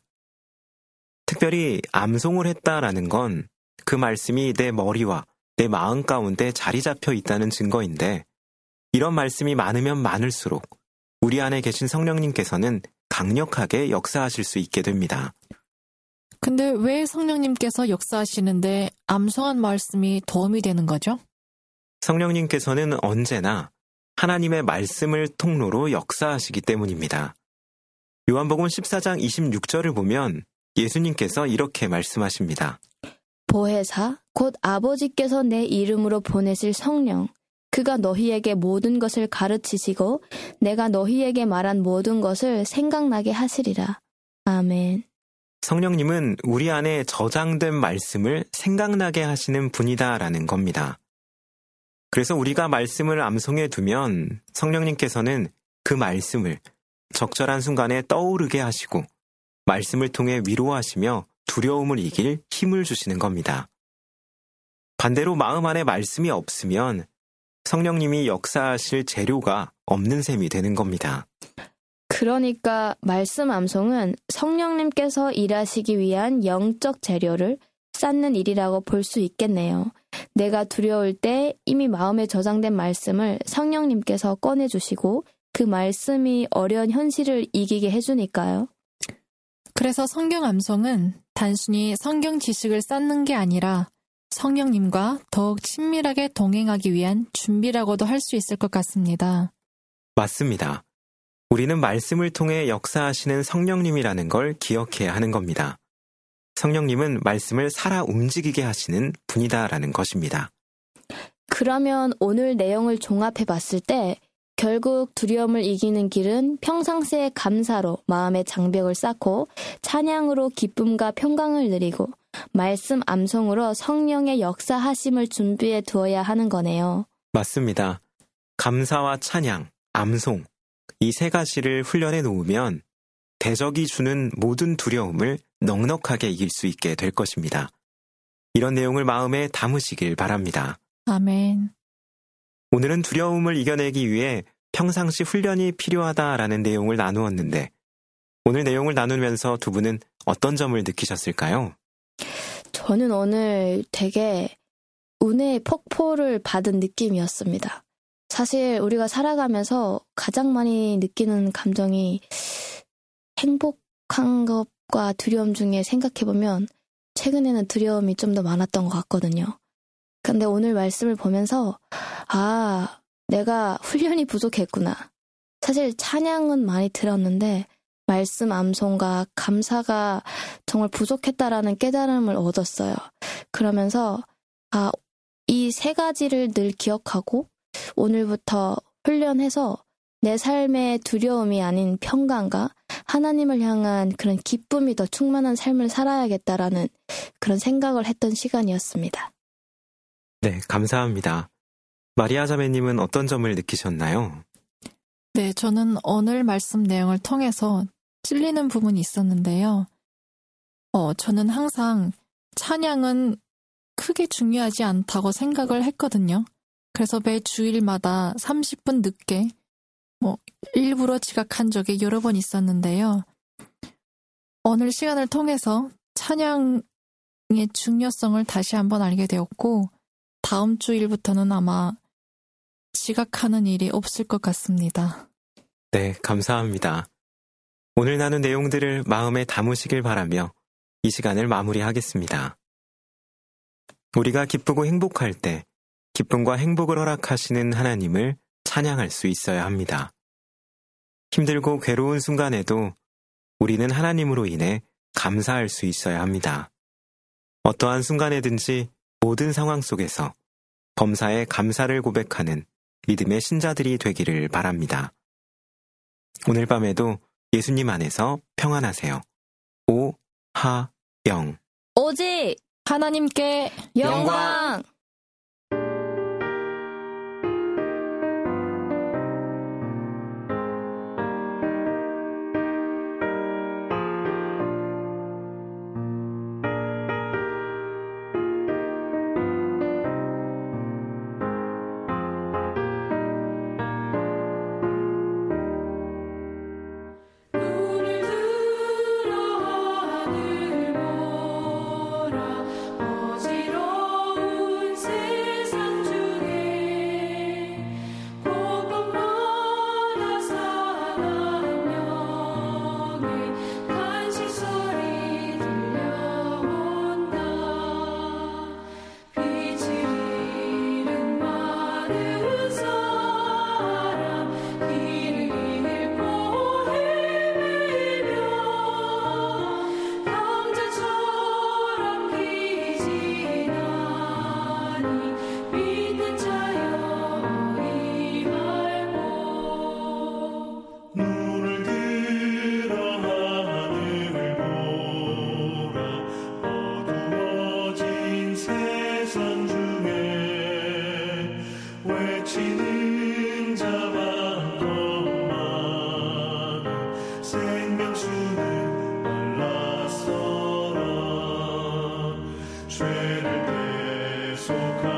특별히 암송을 했다라는 건 그 말씀이 내 머리와 내 마음 가운데 자리 잡혀 있다는 증거인데 이런 말씀이 많으면 많을수록 우리 안에 계신 성령님께서는 강력하게 역사하실 수 있게 됩니다. 근데 왜 성령님께서 역사하시는데 암송한 말씀이 도움이 되는 거죠? 성령님께서는 언제나 하나님의 말씀을 통로로 역사하시기 때문입니다. 요한복음 십사 장 이십육 절을 보면 예수님께서 이렇게 말씀하십니다. 보혜사, 곧 아버지께서 내 이름으로 보내실 성령, 그가 너희에게 모든 것을 가르치시고 내가 너희에게 말한 모든 것을 생각나게 하시리라. 아멘. 성령님은 우리 안에 저장된 말씀을 생각나게 하시는 분이다라는 겁니다. 그래서 우리가 말씀을 암송해 두면 성령님께서는 그 말씀을 적절한 순간에 떠오르게 하시고 말씀을 통해 위로하시며 두려움을 이길 힘을 주시는 겁니다. 반대로 마음 안에 말씀이 없으면 성령님이 역사하실 재료가 없는 셈이 되는 겁니다. 그러니까 말씀 암송은 성령님께서 일하시기 위한 영적 재료를 쌓는 일이라고 볼 수 있겠네요. 내가 두려울 때 이미 마음에 저장된 말씀을 성령님께서 꺼내주시고 그 말씀이 어려운 현실을 이기게 해주니까요. 그래서 성경 암송은 단순히 성경 지식을 쌓는 게 아니라 성령님과 더욱 친밀하게 동행하기 위한 준비라고도 할 수 있을 것 같습니다. 맞습니다. 우리는 말씀을 통해 역사하시는 성령님이라는 걸 기억해야 하는 겁니다. 성령님은 말씀을 살아 움직이게 하시는 분이다라는 것입니다. 그러면 오늘 내용을 종합해 봤을 때 결국 두려움을 이기는 길은 평상시의 감사로 마음의 장벽을 쌓고 찬양으로 기쁨과 평강을 누리고 말씀 암송으로 성령의 역사하심을 준비해 두어야 하는 거네요. 맞습니다. 감사와 찬양, 암송 이 세 가지를 훈련해 놓으면 대적이 주는 모든 두려움을 넉넉하게 이길 수 있게 될 것입니다. 이런 내용을 마음에 담으시길 바랍니다. 아멘. 오늘은 두려움을 이겨내기 위해 평상시 훈련이 필요하다라는 내용을 나누었는데 오늘 내용을 나누면서 두 분은 어떤 점을 느끼셨을까요? 저는 오늘 되게 은혜의 폭포를 받은 느낌이었습니다. 사실 우리가 살아가면서 가장 많이 느끼는 감정이 행복한 것과 두려움 중에 생각해보면 최근에는 두려움이 좀 더 많았던 것 같거든요. 근데 오늘 말씀을 보면서 아, 내가 훈련이 부족했구나. 사실 찬양은 많이 들었는데 말씀 암송과 감사가 정말 부족했다라는 깨달음을 얻었어요. 그러면서 아, 이 세 가지를 늘 기억하고 오늘부터 훈련해서 내 삶의 두려움이 아닌 평강과 하나님을 향한 그런 기쁨이 더 충만한 삶을 살아야겠다라는 그런 생각을 했던 시간이었습니다. 네, 감사합니다. 마리아 자매님은 어떤 점을 느끼셨나요? 네, 저는 오늘 말씀 내용을 통해서 찔리는 부분이 있었는데요. 어, 저는 항상 찬양은 크게 중요하지 않다고 생각을 했거든요. 그래서 매 주일마다 삼십 분 늦게 뭐 일부러 지각한 적이 여러 번 있었는데요. 오늘 시간을 통해서 찬양의 중요성을 다시 한번 알게 되었고 다음 주일부터는 아마 지각하는 일이 없을 것 같습니다. 네, 감사합니다. 오늘 나눈 내용들을 마음에 담으시길 바라며 이 시간을 마무리하겠습니다. 우리가 기쁘고 행복할 때 기쁨과 행복을 허락하시는 하나님을 찬양할 수 있어야 합니다. 힘들고 괴로운 순간에도 우리는 하나님으로 인해 감사할 수 있어야 합니다. 어떠한 순간에든지 모든 상황 속에서 범사에 감사를 고백하는 믿음의 신자들이 되기를 바랍니다. 오늘 밤에도 예수님 안에서 평안하세요. 오하영 오직 하나님께 영광! 어지러운 약속한